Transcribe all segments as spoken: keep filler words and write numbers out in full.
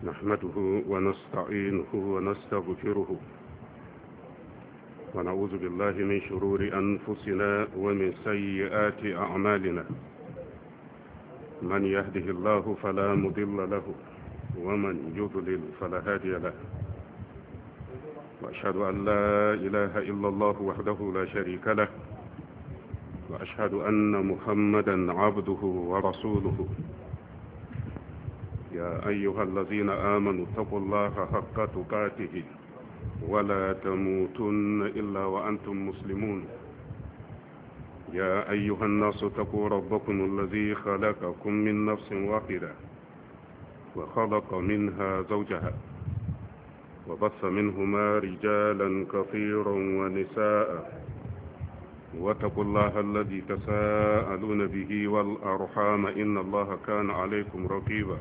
نحمده ونستعينه ونستغفره ونعوذ بالله من شرور أنفسنا ومن سيئات أعمالنا. من يهده الله فلا مضل له ومن يضلل فلا هادي له. وأشهد أن لا إله إلا الله وحده لا شريك له، وأشهد أن محمدا عبده ورسوله. يا أيها الذين آمنوا اتقوا الله حق تقاته ولا تموتن إلا وأنتم مسلمون. يا أيها الناس اتقوا ربكم الذي خلقكم من نفس واحدة وخلق منها زوجها وبث منهما رجالا كثيرا ونساء. واتقوا الله الذي تساءلون به والأرحام إن الله كان عليكم رقيبا.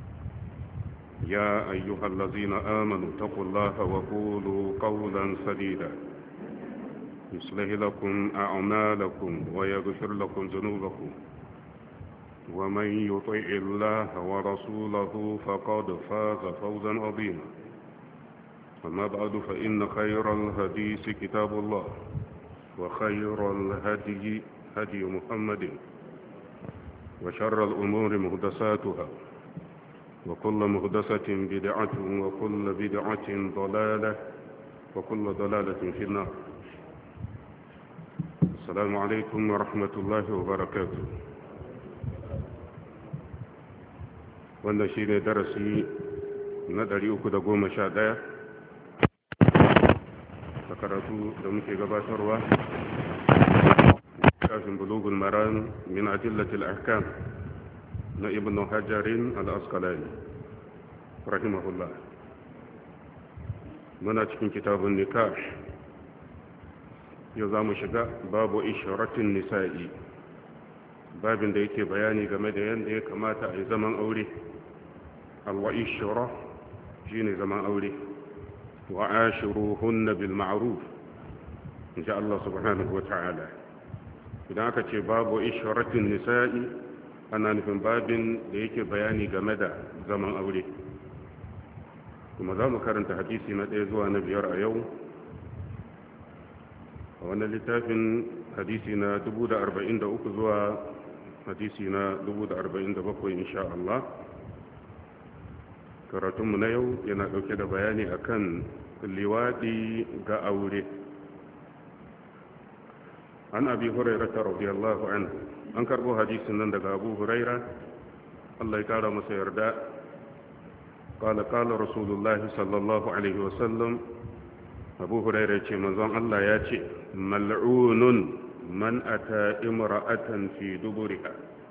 يا أيها الذين آمنوا اتقوا الله وقولوا قولا سديدا يصلح لكم أعمالكم ويغفر لكم ذنوبكم، ومن يطع الله ورسوله فقد فاز فوزا عظيما. أما بعد فإن خير الحديث كتاب الله، وخير الهدي هدي محمد، وشر الأمور محدثاتها، وكل محدثة بدعة، وكل بدعة ضلالة، وكل ضلالة في النار. السلام عليكم ورحمة الله وبركاته. wannan shi ne darasi na ɗari uku da goma sha ɗaya da karatu da muke gabatarwa kafin bulugul maram min adillatil ahkam na ibn hajarin al-asqalani rahimahullah. muna cikin kitabun nikah. yau za mu shiga babu isharatin nisa'i, babin da yake bayani game da yadda ya kamata a yi zaman aure. alwa ishara shi ne zaman aure. wa ashiruhunna bil ma'ruf, insha Allah subhanahu wa ta'ala. idan aka ce babu isharatin nisa'i, ana nufin babin da yake bayani game da zaman aure. kuma za mu karanta hadisi na ɗaya zuwa na biyar a yau a wannan littafin. hadisi na dubu da arba'in da uku zuwa hadisi na dubu da arba'in da bakwai insha Allah. karatunmu na yau yana ɗauke da bayani akan liwaɗi ga aure. an abi hurairata radiyallahu anhu, an karbo hadisin nan daga abu huraira, Allah ya kara masa yarda. qala qala rasulullahi sallallahu alaihi wasallam, abu huraira ce manzon Allah ya ce, mal'unun man ata imra'atan fi duburiha.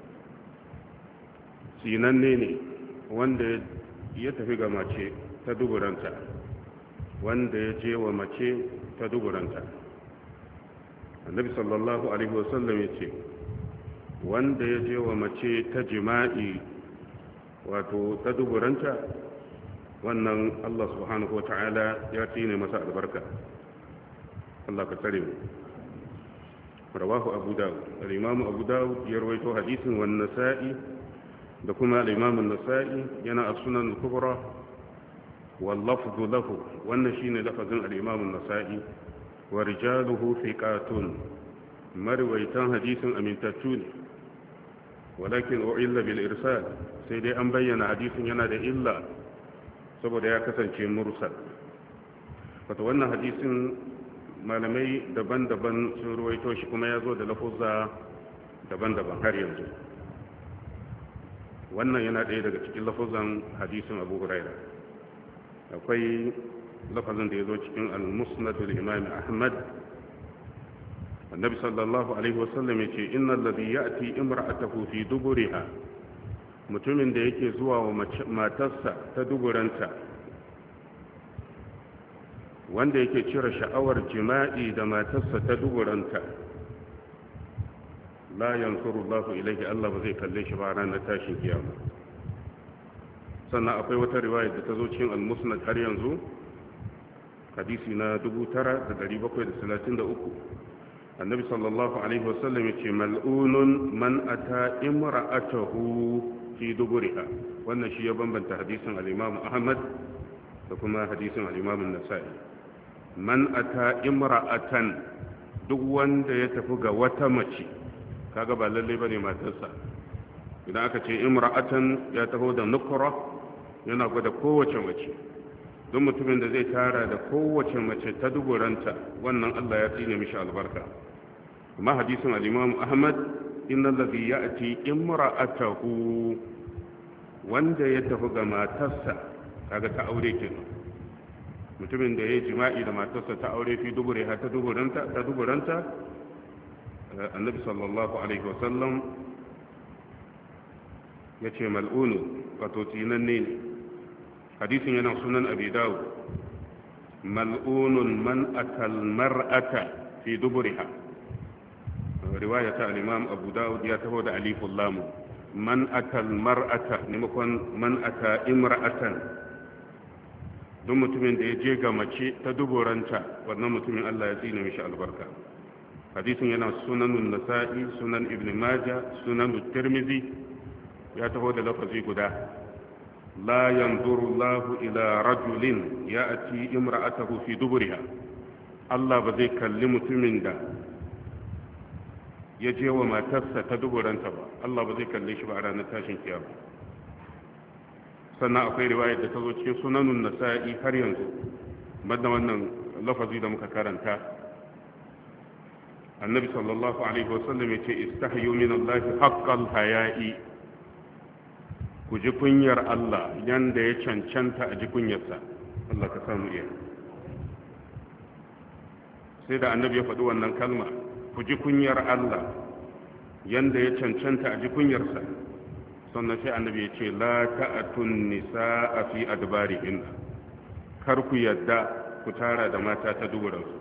sinanne ne wanda ya tafi ga mace ta duburanta, wanda ya je wa mace ta duburanta. annabi sallallahu alaihi wasallam ya ce wanda ya je wa mace ta jima'i, wato ta duburanta, wannan Allah subhanahu wa ta'ala ya tine masa albarka. Allah ka tsare mu. rawahu abu dawud, al-imam abu dawud ya rawaito hadisin, wan nasa'i da kuma al-imam an-nasa'i yana as-sunan al-kubra wal lafzu lahu, wannan shine lafazin al-imam an-nasa'i. wa rijaluhu thiqatun, marwaitan hadisin amintattu ne. walakin u'illa bil irsal, sai dai an bayyana hadisin yana da illa saboda ya kasance mursal. wato wannan hadisin malamai daban-daban sun ruwaito shi, kuma ya zo da lafuzza daban-daban har yanzu. wannan yana ɗaya daga cikin lafuzan hadisin abu huraira. akwai lafazin da ya zo cikin al-musnad al-imam ahmad. annabi sallallahu alaihi wasallam ya ce, innal ladhi ya'ti imra'atahu fi duburiha, mutumin da yake zuwa wa matarsa ta duburanta, wanda yake cire sha'awar jima'i da matarsa ta duburanta, la yansuru Allahu ilaihi, Allah ba zai kalle shi ba ranar tashin kiyama. sannan akwai wata riwaya da ta zo cikin al-musnad har yanzu, hadisi na dubu tara da dari bakwai da talatin da uku. annabi sallallahu alaihi wasallam ya ce, mal'unun man ata imra'atahu fi duburiha. Wannan shi ya bambanta hadisin al-Imam Ahmad da kuma hadisin al-Imam an-Nasa'i. Man ata imra'atan, duk wanda ya tafi ga wata mace, kaga ba lalle bane matarsa. Idan aka ce imra'atan ya taho da nukra, yana gwada kowace mace. Don mutumin da zai tara da kowace mace ta duburanta, wannan Allah ya tsine mishi albarka. Amma hadisin al-Imam Ahmad, innal ladhi ya'ti imra'atahu, wanda ya tafi ga matarsa, kaga ta aure kenan. Mutumin da ya yi jima'i da matarsa ta aure fi dubure ha ta duburanta ta duburanta annabi sallallahu alaihi wasallam ya ce mal'unu, wato tsinanne ne. Hadisin yana sunan abi dawud, mal'unun man atal mar'ata fi duburiha. Riwaya ta al-imam abu dawud ya taho da aliful lam, man atal mar'ata maimakon man ata imra'atan. Don mutumin da ya je ga mace ta duburanta, wannan mutumin Allah ya tsine mishi albarka. Hadisin yana sunanun nasa'i, sunan ibn majah, sunan tirmidhi, ya taho da lafazi guda. La yanzuru Allahu ila rajulin ya'ti imra'atahu fi duburiha. Allah ba zai kalli mutumin da ya je wa matarsa ta duburanta ba, Allah ba zai kalle shi ba a ranar tashin kiyama. Sannan akwai riwayar da ta zo cikin sunanun nasa'i har yanzu, banda wannan lafazi da muka karanta. Annabi sallallahu alaihi wasallam ya ce istahyu min Allah haqqal haya'i, ku ji kunyar Allah yanda ya cancanta a ji kunyarsa. Allah ka samu iya. Sai da annabi ya faɗi wannan kalma, ku ji kunyar Allah yanda ya cancanta a ji kunyarsa. Sannan sai annabi ya ce la ta'atun nisaa fi adbarihin, kar ku yadda ku tara da mata ta duburansu.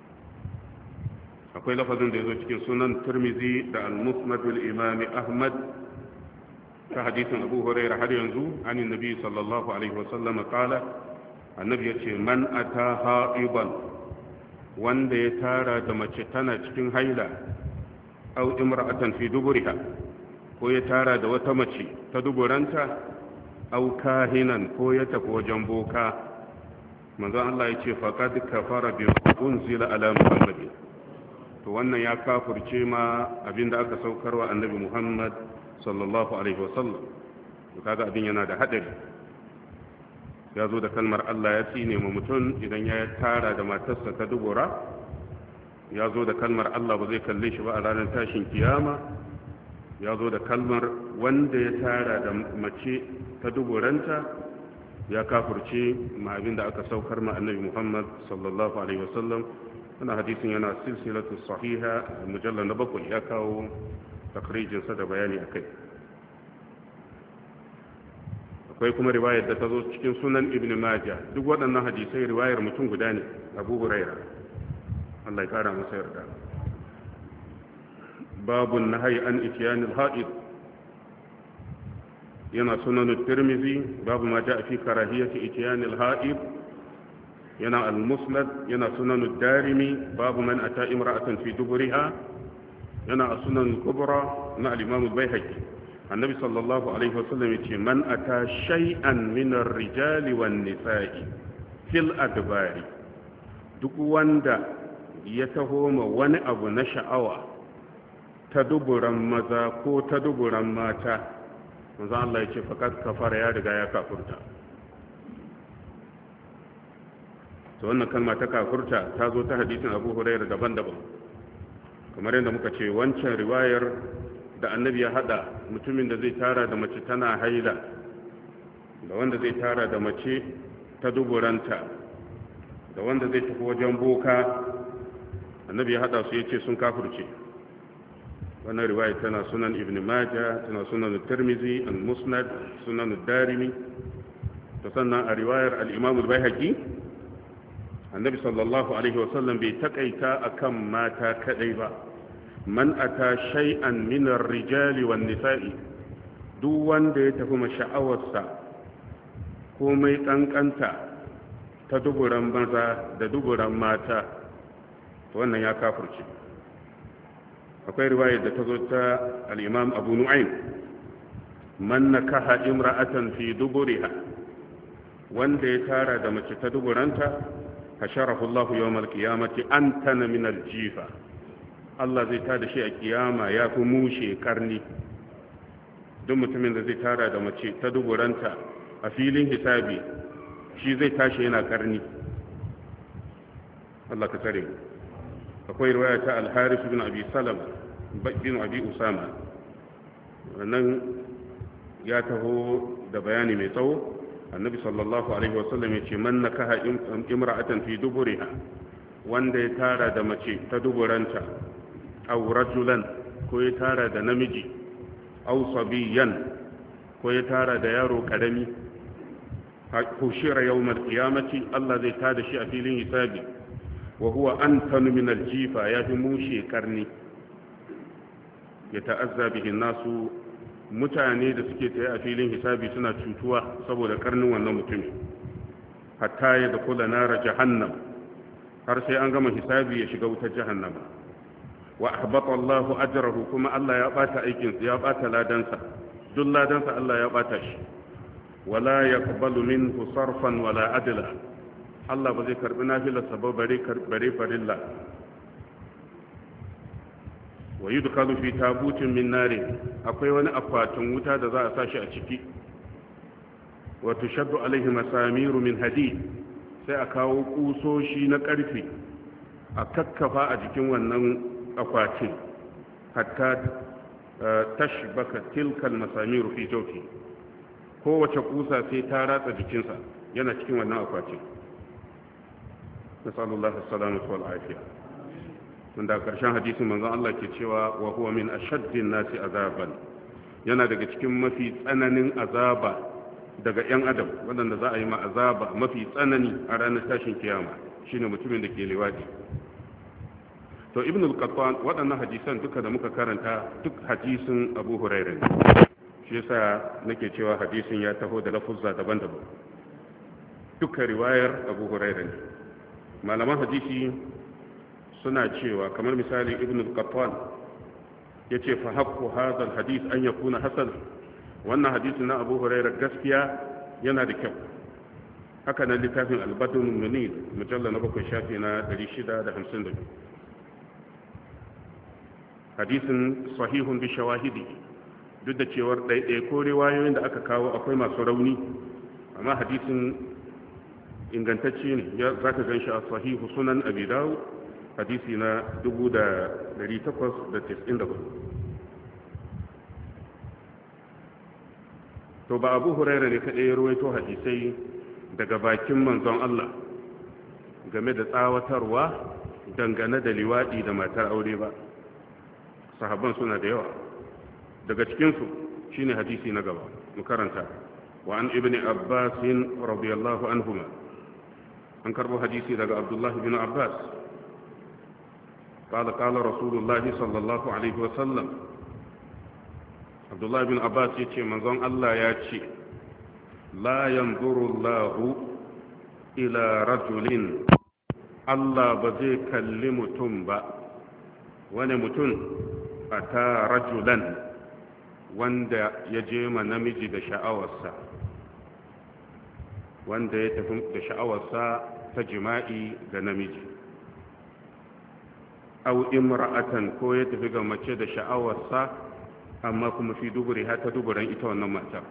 Akwai lafazin da ya zo cikin sunan Tirmidhi da al-Musnad al-Imam Ahmad ta hadisin Abu Hurairah har yanzu anin nabi sallallahu alaihi wasallam kala, annabi ya ce man ata ha'iban, wanda ya tara da mace tana cikin haila, au imra'atan fi duburiha, ko ya tara da wata mace ta duburanta, au kahinan, ko ya tafi wajen boka, manzon Allah ya ce faqad kafara bi unzila ala muhammadin, to wannan ya kafirce ma abinda aka saukarwa annabi Muhammad sallallahu alaihi wasallam. To kaga abin yana da hadari. Ya zo da kalmar Allah ya tsine ma mutum idan ya tara da matarsa ta dubura, ya zo da kalmar Allah ba zai kalle shi ba a ranar tashin kiyama, ya zo da kalmar wanda ya tara da mace ta duburanta ya kafurce ma abin da aka saukar ma annabi Muhammad sallallahu alaihi wasallam. Wannan hadisin yana silsilatu sahiha mujallal na bakwai, ya kawo takrijin sa da bayani akai. Akwai kuma riwayar da ta zo cikin sunan Ibn Majah. Duk waɗannan hadisai riwayar mutum guda ne, Abu Hurairah, Allah ya kara masa yarda. Babun nahyi an ityanil ha'id, yana sunan Tirmidhi, babu ma ja'a fi karahiyati ityanil ha'id. Yana al-Musnad, yana sunan Darimi, babu man ata imra'atan fi duburiha. Yana sunan Kubra na al-Imam al-Baihaqi. Annabi sallallahu alaihi wasallam yace man ata shay'an min ar-rijali wan nisa'i fil adbari, duk wanda ya taho ma wani abu na sha'awa ta duburan maza ko ta duburan mata, manzo Allah yace faqad kafara, ya riga ya kafurta. To wannan kalma ta kafurta ta zo ta hadisin Abu Hurairah daban-daban, kamar yadda muka ce wancan riwayar da annabi ya hada mutumin da zai tara da mace tana haila da wanda zai tara da mace ta duburanta da wanda zai tafi wajen boka, annabi ya hada su yace sun kafirce. Wannan riwaya tana sunan Ibn Majah, tana sunan Tirmidhi, al-Musnad, sunan Darimi. To sannan a riwayar al-Imam al-Baihaqi, annabi sallallahu alaihi wasallam bai takaita akan mata kadai ba. Man ata shay'an min ar-rijali wan nisa'i, duk wanda ya tafi masha'awarsa komai kankanta ta duburan maza da duburan mata, to wannan ya kafirce. Akwai riwaya da ta zo ta al-Imam Abu Nu'aym man nakaha imra'atan fi duburiha wanda ya tara da mace ta duburanta hasharahu Allahu yawmal qiyamati antana min aljifa Allah zai tada shi a kiyama ya fi mushe karni duk mutumin da zai tara da mace ta duburanta a filin hisabi shi zai tashi yana karni Allah ka tsare mu akwai riwaya ta al-Harith bin Abi Salam bin Abi Usama wannan ya taho da bayani mai tsawo annabi sallallahu alaihi wasallam ya ce man nakaha imra'atan fi duburiha wanda ya tara da mace ta duburanta aw rajulan ko ya tara da namiji aw sabiyan ko ya tara da yaro karami hushira yawmal qiyamati Allah zai tada shi a filin hisabi wa huwa antanu min aljifa ya fi mushe karni ya ta'azza bihi nasu mutane da suke tsaye a filin hisabi suna cutuwa saboda karnin wannan mutumin hatta ya dakula nara jahannam har sai an gama hisabi ya shiga wutar jahannama wa ahbata Allahu ajrahu kuma Allah ya bata aikin ya bata ladansa duk ladansa Allah ya bata shi wala yaqbalu minhu sarfan wala adla Allah ba zai karbi nafilarsa ba bare bare farilla wa yudkalu fi tabutin min nari akwai wani akwatin wuta da za a sashi a ciki wa tushaddu alaihi masamiru min hadid sai a kawo kusoshi na karfe a kakkafa a jikin wannan akwatin hatta tashbaka tilkal masamiru fi jawfi kowace kusa sai ta ratsa jikinsa yana cikin wannan akwatin nasallallahu alaihi wasallam wal afiya tunda karshen hadisin manzon Allah ke cewa wa huwa min ashaddin nasi azaban yana daga cikin mafi tsananin azaba daga yan adam wanda za a yi ma azaba mafi tsanani a ranar tashin kiyama shine mutumin da ke liwadi to ibn al-qattan waɗannan hadisan duka da muka karanta duk hadisin Abu Hurairah ne shi yasa nake cewa hadisin ya taho da lafuzza daban-daban duka riwayar Abu Hurairah ne malaman hadisi suna cewa kamar misali ibn al-qattan yace fa haqqu hadha al-hadith an yakuna hasan wannan hadisin na Abu Hurairah gaskiya yana da kyau haka nan littafin al-badr al-munir mujallal na bakwai shafi na ɗari shida da hamsin da biyu hadisin sahihun bi shawahidi duk da cewar ɗaiɗai ko riwayoyin da aka kawo akwai masu rauni amma hadisin ingantacce ne za ka gan shi a sahihu sunan abi dawud hadisi na dubu da ɗari takwas da tis'in da hudu to ba abu huraira ne kaɗai ya ruwaito hadisai daga bakin manzon Allah game da tsawatarwa dangane da liwaɗi da matar aure ba sahabban suna da yawa daga cikinsu shine hadisi na gaba mu karanta wa an ibni abbas radiyallahu anhuma an karbo hadisi daga abdullah ibn abbas قال قال رسول الله صلى الله عليه وسلم عبد الله بن عباس يتي منزون الله ياتي لا ينظر الله إلى رجل الله بزي كلمتم با ونمتن أتى رجلا wanda ya je ma namiji da sha'awarsa wanda ya tafi da sha'awarsa ta jima'i ga namiji au imra'atan ko ya tafi ga mace da sha'awarsa amma kuma fi duburi ha ta duburan ita wannan mata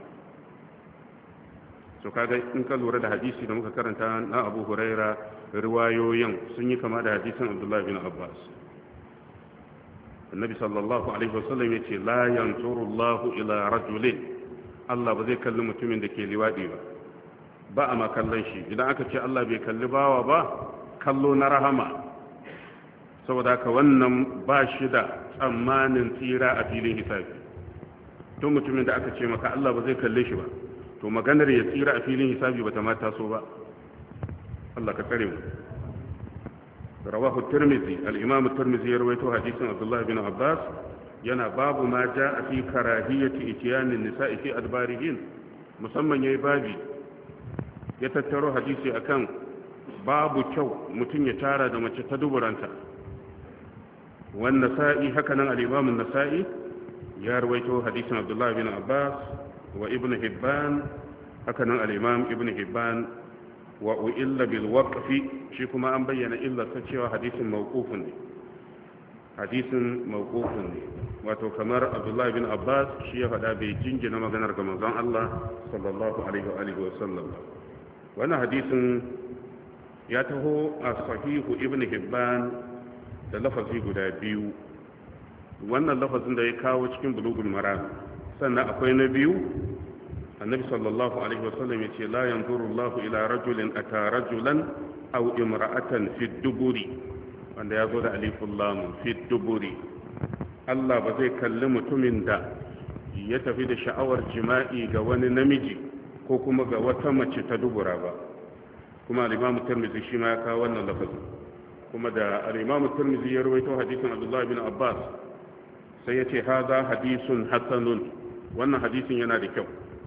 so kaga in ka lura da hadisi da muka karanta na Abu Huraira riwayoyin sun yi kama da hadisin Abdullah bin Abbas annabi sallallahu alaihi wasallam yace la yanzuru Allah ila rajulin Allah ba zai kalli mutumin da ke liwadi ba ba a ma kallon shi idan aka ce Allah bai kalli bawa ba kallo na rahama saboda haka wannan ba shi da tsammanin tsira a filin hisabi don mutumin da aka ce maka Allah ba zai kalle shi ba to maganar ya tsira a filin hisabi ba ta mata so ba Allah ka tsare mu rawahu tirmidhi al-imam tirmidhi ya rawaito hadisin Abdullah bin Abbas yana babu ma jaa fi karahiyati ityan an-nisa'i fi adbarihin musamman yayi babi ya tattaro hadisi akan babu kyau mutum ya tara da mace ta duburanta والنسائي هكذا الإمام النسائي يرويته حديث عبد الله بن عباس wa ibn hibban haka nan al-imam ibn hibban wa illa bil waqfi shi kuma an bayyana illa ta cewa hadisin mawqufun ne hadisin mawqufun ne wato kamar abdullahi bin abbas shi ya faɗa bai jingina maganar ga manzon Allah sallallahu alaihi wa alihi wa sallam wannan hadisin ya taho a sahihu ibn hibban da lafazi guda biyu wannan lafazin da ya kawo cikin bulugul maram sannan akwai na biyu annabi sallallahu alaihi wa sallam yace la yanzuru Allah ila rajulin ata rajulan aw imra'atan fi duburi wanda ya zo da aliful lam fi duburi Allah ba zai kalli mutumin da ya tafi da sha'awar jima'i ga wani namiji ko kuma ga wata mace ta dubura ba kuma al-Imam Tirmidhi shi ma ya kawo wannan lafazin kuma da al-Imam Tirmidhi ya rawaito hadisin Abdullah bin Abbas sai ya ce haza hadisun hasanun wannan hadisin yana da kyau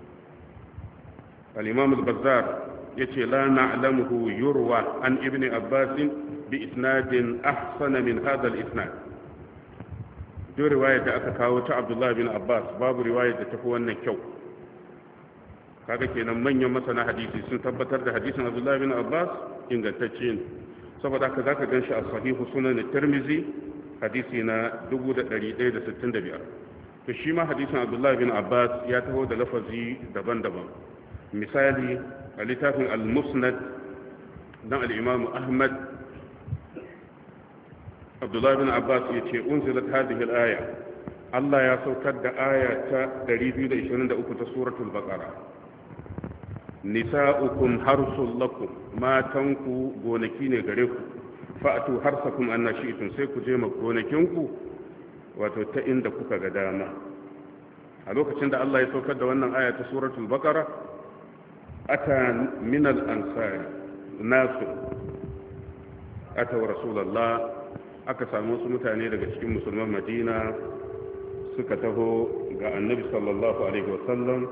al-Imam al-Bazzar yace la na'lamuhu yurwa an ibn Abbas bi isnadin ahsana min hadha al-isnad duk riwayar da aka kawo ta Abdullah bin Abbas babu riwayar da tafi wannan kyau kaga kenan manyan masana hadisi sun tabbatar da hadisin Abdullah bin Abbas ingantacce ne saboda haka zaka ganshi a sahihu sunan Tirmidhi hadisi na dubu ɗari ɗaya da sittin da biyar to shi ma hadisin Abdullah bin Abbas ya taho da lafazi daban-daban misali a littafin al-Musnad dan al-Imam Ahmad Abdullah bin Abbas yace unzilat hadhihi al-aya Allah ya saukar da aya ta ɗari biyu da ishirin da uku ta suratul baqara nisa'ukum harsul lakum matanku gonaki ne gare ku fa'atu harsakum annashi'tum sai ku je ma gonakinku wato ta inda kuka ga dama a lokacin da Allah ya saukar da wannan aya ta suratul baqara ata min al-ansari nasu ata wa rasulullah aka samu wasu mutane daga cikin musulman Madina suka taho ga annabi sallallahu alaihi wasallam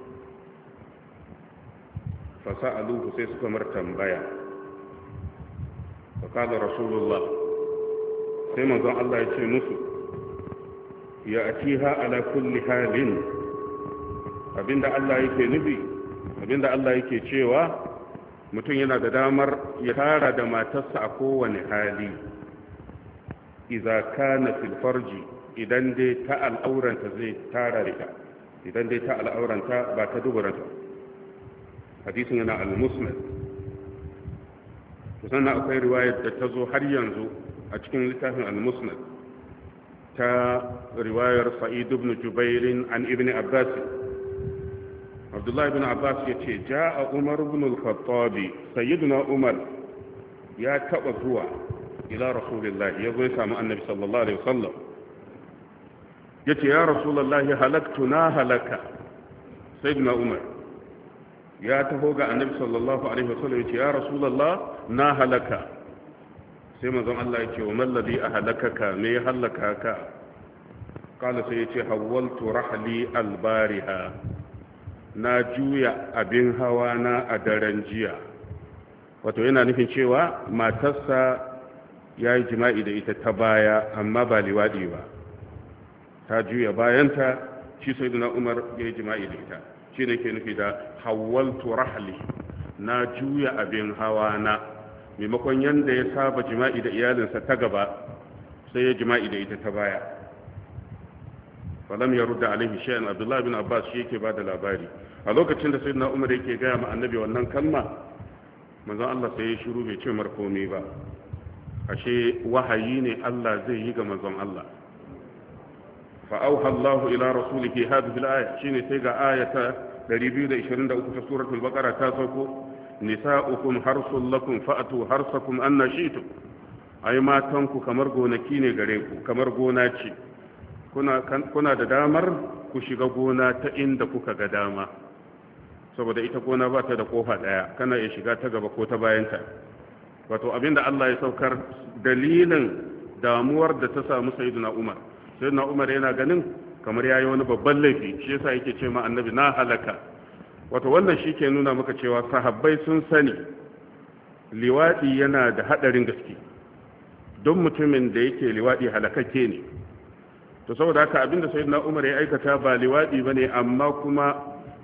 fasa'aluhu sai suka mar tambaya فقال رسول الله سيما ذا الله يتشي نسو يأتيها على كل حال abinda Allah yake nufi abinda Allah yake cewa mutum yana da damar ya tara da matarsa a kowane hali idza kana fil farji idan dai ta al'auranta zai tara rika idan dai ta al'auranta ba ta duburanta hadisin yana al-musnad sannan akwai riwayar da ta zo har yanzu a cikin littafin al-musnad ta riwayar sa'id ibn jubair an ibn abbas abdullahi ibn abbas yace ja'a umar ibn al-khattab sayyiduna umar ya taba zuwa ila rasulullahi yazo ya samu annabi sallallahu alaihi wasallam yace ya rasulullahi halaktu na halaka sayyiduna umar ya taho ga annabi sallallahu alaihi wasallam yace ya rasulullah na halaka sai manzon Allah yace wa malladhi ahlakaka me halaka ka kala sai yace hawaltu rahli albariha na juya abin hawa na a daren jiya wato yana nufin cewa matarsa yayi jima'i da ita ta baya amma ba liwadi ba ta juya bayanta shi sayyidina Umar yayi jima'i da ita shi ne ke nufi da hawaltu rahli na juya abin hawa na maimakon yanda ya saba jima'i da iyalinsa ta gaba sai ya jima'i da ita ta baya falam ya rudda alaihi shay'an abdullahi bin abbas shi yake bada labari a lokacin da sayyidina umar yake gaya ma annabi wannan kalma manzon Allah sai ya shiru bai ce mar komai ba ashe wahayi ne Allah zai yi ga manzon Allah فأوحى الله إلى رسوله هذه الآية شيني تيغا آية دريبيو دا إشرين دا أكتا سورة البقرة تاسوكو نساؤكم حرص لكم فأتوا حرصكم أن شئتم أي ما تنكو كمرغو نكيني غريكو كمرغو ناتشي كنا, كنا دا دامر كشيغا غونا تئن دا كوكا غداما saboda ita gona ba ta da kofa daya kana ya shiga ta gaba ko ta bayanta wato abinda Allah ya saukar dalilin damuwar da ta samu sayyidina Umar sai na umar yana ganin kamar yayi wani babban laifi shi yasa yake ce ma annabi na halaka wato wannan shi ke nuna maka cewa sahabbai sun sani liwadi yana da hadarin gaske don mutumin da yake liwadi halakakke ne to saboda haka abinda sayyidina umar ya aikata ba liwadi bane amma kuma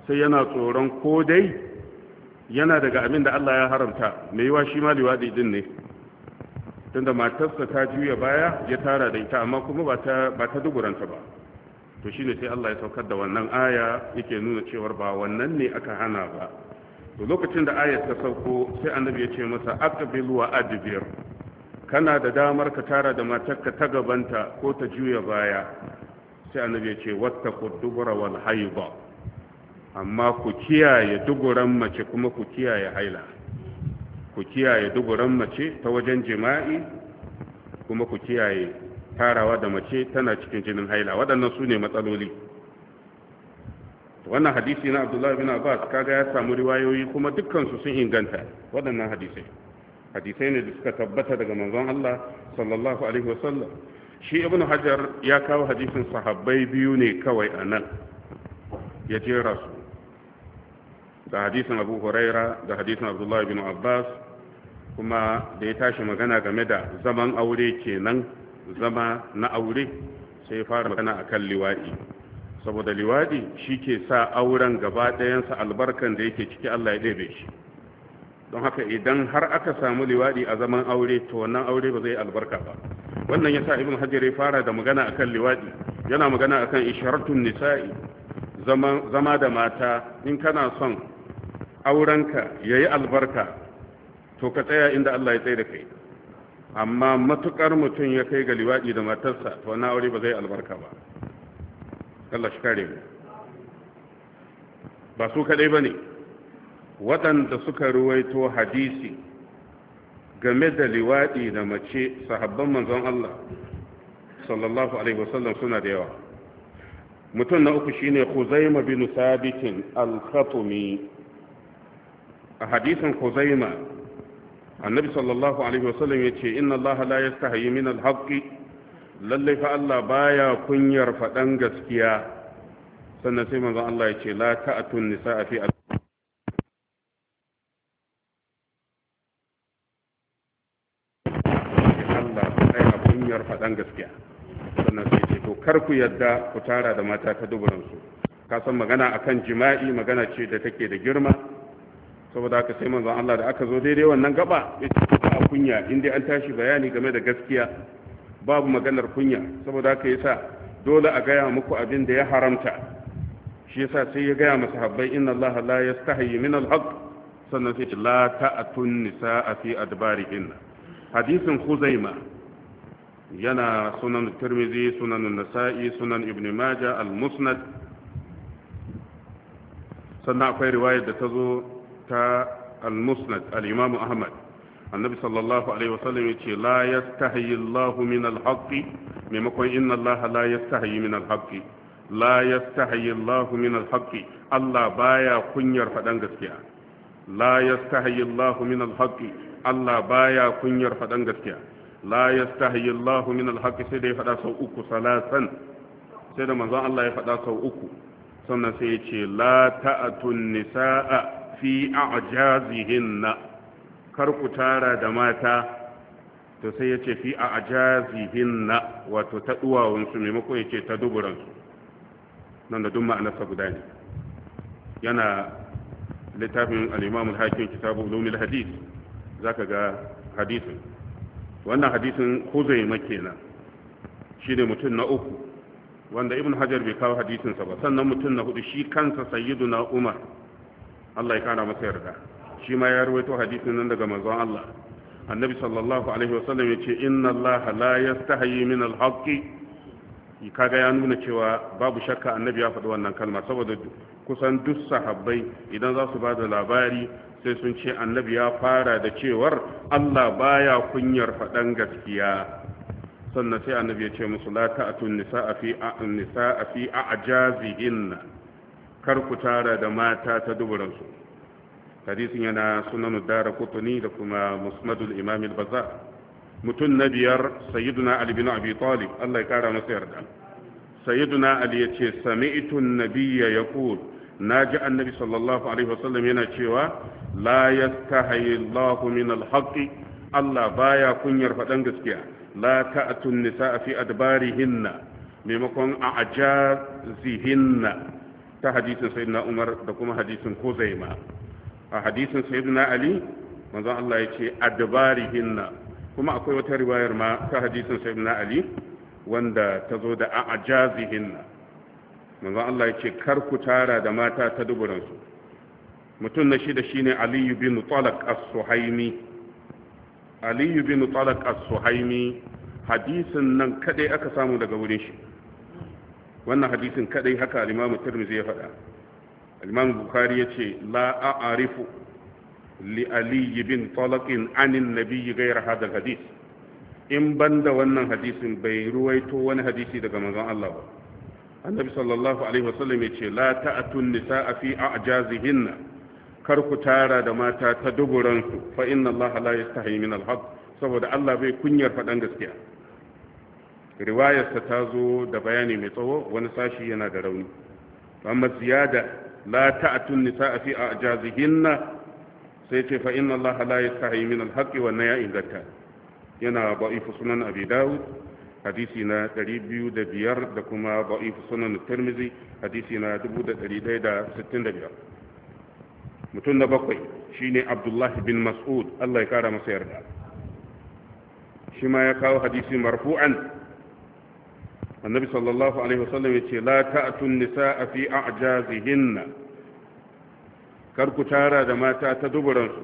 sai yana tsoron ko dai yana daga abin da Allah ya haramta mai yiwa shi ma liwadi din ne tunda matarsa ta juya baya ya tara da ita amma kuma ba ta ba ta duburanta ba to shine sai Allah ya saukar da wannan aya yake nuna cewa ba wannan ne aka hana ba to lokacin da ayat ta sauko sai annabi ya ce masa aqbil wa adbir kana da damar ka tara da matarka ta gabanta ko ta juya baya sai annabi ya ce wattaqud dubura wal haida amma ku kiyaye duburan mace kuma ku kiyaye haila ku kiyaye duburan mace ta wajen jima'i kuma ku kiyaye tarawa da mace tana cikin jinin haila waɗannan su ne matsaloli wannan hadisi na abdullahi bin abbas kaga ya samu riwayoyi kuma dukkansu sun inganta waɗannan hadisai hadisai ne da suka tabbata daga manzon Allah sallallahu alaihi wasallam shi ibnu hajar ya kawo hadisin sahabbai biyu ne kawai a nan ya jera su da hadisin abu huraira da hadisin abdullahi bin abbas kuma da ya tashi magana game da zaman aure kenan zama na aure sai ya fara magana akan liwadi saboda liwadi shi ke sa auren gaba ɗayansa albarkan da yake ciki Allah ya ɗebe shi don haka idan har aka samu liwadi a zaman aure to wannan aure ba zai albarka ba wannan yasa ibn hajar ya fara da magana akan liwadi yana magana akan isharatun nisa'i zama zama da mata in kana son aurenka yayi albarka to ka tsaya inda Allah ya tsaye da kai amma matukar mutum ya kai ga liwadi da matarsa to wannan aure ba zai albarka ba Allah shi kare mu ba su kadai bane waɗanda suka ruwaito hadisi game da liwaɗi da mace sahabban manzon Allah sallallahu alaihi wasallam suna da yawa mutum na uku shine Khuzaima bin Sabit al-Khatmi a hadisin Khuzaima annabi sallallahu alaihi wasallam yace inna Allah la yastahi min al-haqqi lalle fa Allah baya kunyar faɗan gaskiya sannan sai manzon Allah yace la ta'tun nisaa fi hanyar faɗan gaskiya sannan sai ce to kar ku yadda ku tara da mata ta duburansu ka san magana akan jima'i magana ce da take da girma saboda haka sai manzon Allah da aka zo daidai wannan gaba ya ce ba kunya inda an tashi bayani game da gaskiya babu maganar kunya saboda haka yasa dole a gaya muku abin da ya haramta shi yasa sai ya gaya masa habbai inna Allah la yastahi min al-haqq sannan sai la ta'tun nisaa fi adbarihin hadisin Khuzaima yana sunan Tirmidhi sunan Nasa'i sunan Ibn Majah al-Musnad sannan akwai riwayar da ta zo ta al-Musnad al-Imam Ahmad annabi sallallahu alaihi wasallam yace la yastahi Allah min al-haqqi maimakon inna Allah la yastahi min al-haqqi la yastahi Allah min al-haqqi Allah baya kunyar fadan gaskiya la yastahi Allah min al-haqqi Allah baya kunyar fadan gaskiya la yastahi Allah min al-haqqi sai da ya fada sau uku salasan sai da manzon Allah ya fada sau uku sannan sai ya ce la ta'atun nisaa fi a'jazihinna kar ku tara da mata to sai ya ce fi a'jazihinna wato ta duwawunsu maimakon ya ce ta duburansu nan da duk ma'anarsa guda ne yana littafin al-Imam al-Hakim kitabu ulumul hadith zaka ga hadisin wannan hadisin Khuzaima kenan shine mutum na uku wanda Ibn Hajar bai kawo hadisinsa ba sannan mutum na hudu shi kansa Sayyiduna Umar Allah ya kara masa yarda shi ma ya rawaito hadisin nan daga manzon Allah annabi sallallahu alaihi wasallam yace inna Allah la yastahi min al-haqqi kaga ya nuna cewa babu shakka annabi ya faɗi wannan kalma saboda kusan duk sahabbai idan za su ba da labari sai sun ce annabi ya fara da cewar Allah baya kunyar faɗan gaskiya sannan sai annabi ya ce musu la ta'tun nisaa fi nisaa fi a'jazihinna kar ku tara da mata ta duburansu hadisin yana sunan Daraqutni da kuma Musnadul Imam al-Bazzar mutum na biyar sayyiduna Ali bin Abi Talib Allah ya kara masa yarda sayyiduna Ali yace sami'tu an-nabiyya yaqul naji annabi sallallahu alaihi wasallam yana cewa la yastahi Allahu min al-haqqi Allah baya kunyar fadan gaskiya la ta'tu an-nisaa fi adbarihinna maimakon a'jazihinna ta hadisin sayyidina Umar da kuma hadisin Kuzaima. A hadisin sayyidina Ali manzon Allah ya ce adbarihinna, kuma akwai wata riwayar ma ta hadisin sayyidina Ali wanda ta zo da a'jazihinna. manzon Allah ya ce kar ku tara da mata ta duburansu. mutum na shida shine Ali bin Talaq as-Suhaimi. Ali bin Talaq as-Suhaimi hadisin nan kadai aka samu daga wurin shi. wannan hadisin kadai haka al-Imam Tirmidhi ya faɗa. al-Imam Bukhari yace la a'rifu li Ali bin Talaq an an-nabi ghayra hadha al-hadith. in banda wannan hadisin bai ruwaito wani hadisi daga manzon Allah ba. annabi sallallahu alaihi wasallam yace la ta'tun nisaa fi a'jazihinna, kar ku tara da mata ta duburansu, fa inna Allah la yastahi min al-haq, saboda Allah bai kunyar faɗan gaskiya. riwayarsa ta zo da bayani mai tsawo, wani sashi yana da rauni. amma ziyada la ta'tun nisaa fi a'jazihinna sai ce fa inna Allah la yastahi min al-haq, wannan ya inganta. yana ba'ifu sunan Abi Dawud hadisi na ɗari biyu da biyar da kuma ba'ifu sunan Tirmidhi hadisi na dubu ɗaya da sittin da biyar. mutum na bakwai shine Abdullah bin Mas'ud, Allah ya kara masa yarda. shi ma ya kawo hadisi marfu'an. annabi sallallahu alaihi wasallam yace la ta'tun nisaa fi a'jazihinna, kar ku tara da mata ta duburansu,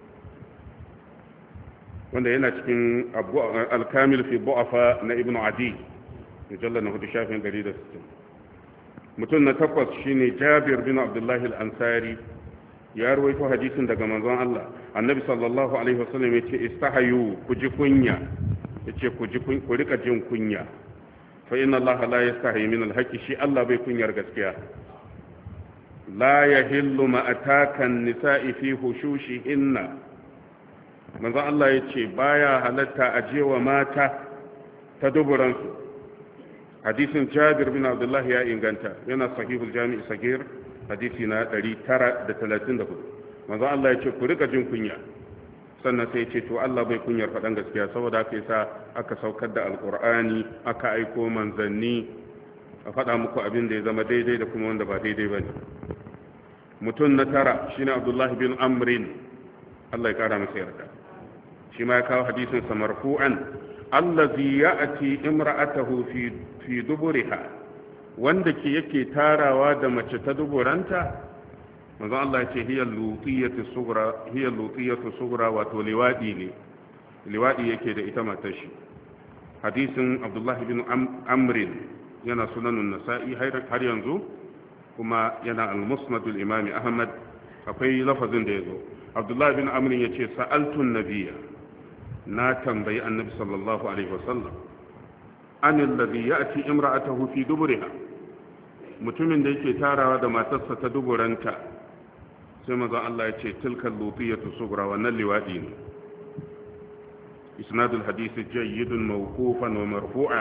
wanda yana cikin al-kamil fi bu'afa na ibnu adi mujallad na hudu shafin ɗari da sittin. mutum na takwas shine Jabir bin Abdullah al-Ansari, ya rawaito hadisin daga manzon Allah. annabi sallallahu alaihi wasallam yace istahayu, ku ji kunya, yace ku ji ku rika jin kunya, fa inna Allah la yastahi min al-haqqi, shi Allah bai kunyar gaskiya. la yahillu ma atakan nisa'i fi hushushihinna, manzo Allah yace baya halatta a jewa mata ta duburansu. hadisin Jabir bin Abdullah ya inganta, yana sahihul jami' sagir hadisi na ɗari tara da talatin da hudu. manzo Allah yace ku rika jin kunya, sannan sai ce to Allah bai kunyar faɗan gaskiya, saboda haka yasa aka saukar da alkur'ani, aka aiko manzanni a faɗa muku abin da ya zama daidai da kuma wanda ba daidai bane. mutum na tara shine Abdullah bin Amrin, Allah ya kara masa yarda. shi ma ya kawo hadisin sa marfu'an, allazi ya'ti imra'atahu fi fi duburiha, wanda ke yake tarawa da mace ta duburanta. manzo Allah ya ce hiya lutiyatu sughra, hiya lutiyatu sughra, wato liwadi ne, liwadi yake da ita matar shi. hadisin Abdullah bin Amr yana sunanun Nasa'i har yanzu, kuma yana al-Musnad al-Imam Ahmad. akwai lafazin da yazo, Abdullah bin Amr yace sa'altu an-nabiyya, na tambayi annabi sallallahu alaihi wasallam, an alladhi ya'ti imra'atahu fi duburiha, mutumin da yake tarawa da matarsa ta duburanta. sai manzon Allah ya ce tilkal lutiyatu sughra, wannan liwadi ne. isnadul hadisi jayyidun mawqufan wa marfu'a,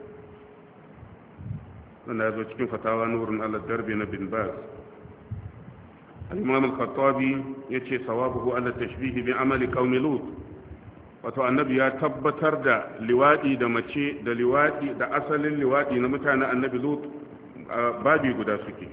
wannan yazo cikin fatawa nurun ala darbi na bin Baz. al-imam al-Khattabi yace sawabuhu ala tashbih bi amali qaumi lut, wato annabi ya tabbatar da liwadi da mace da liwadi da asalin liwadi na mutanen annabi lut babi guda suke.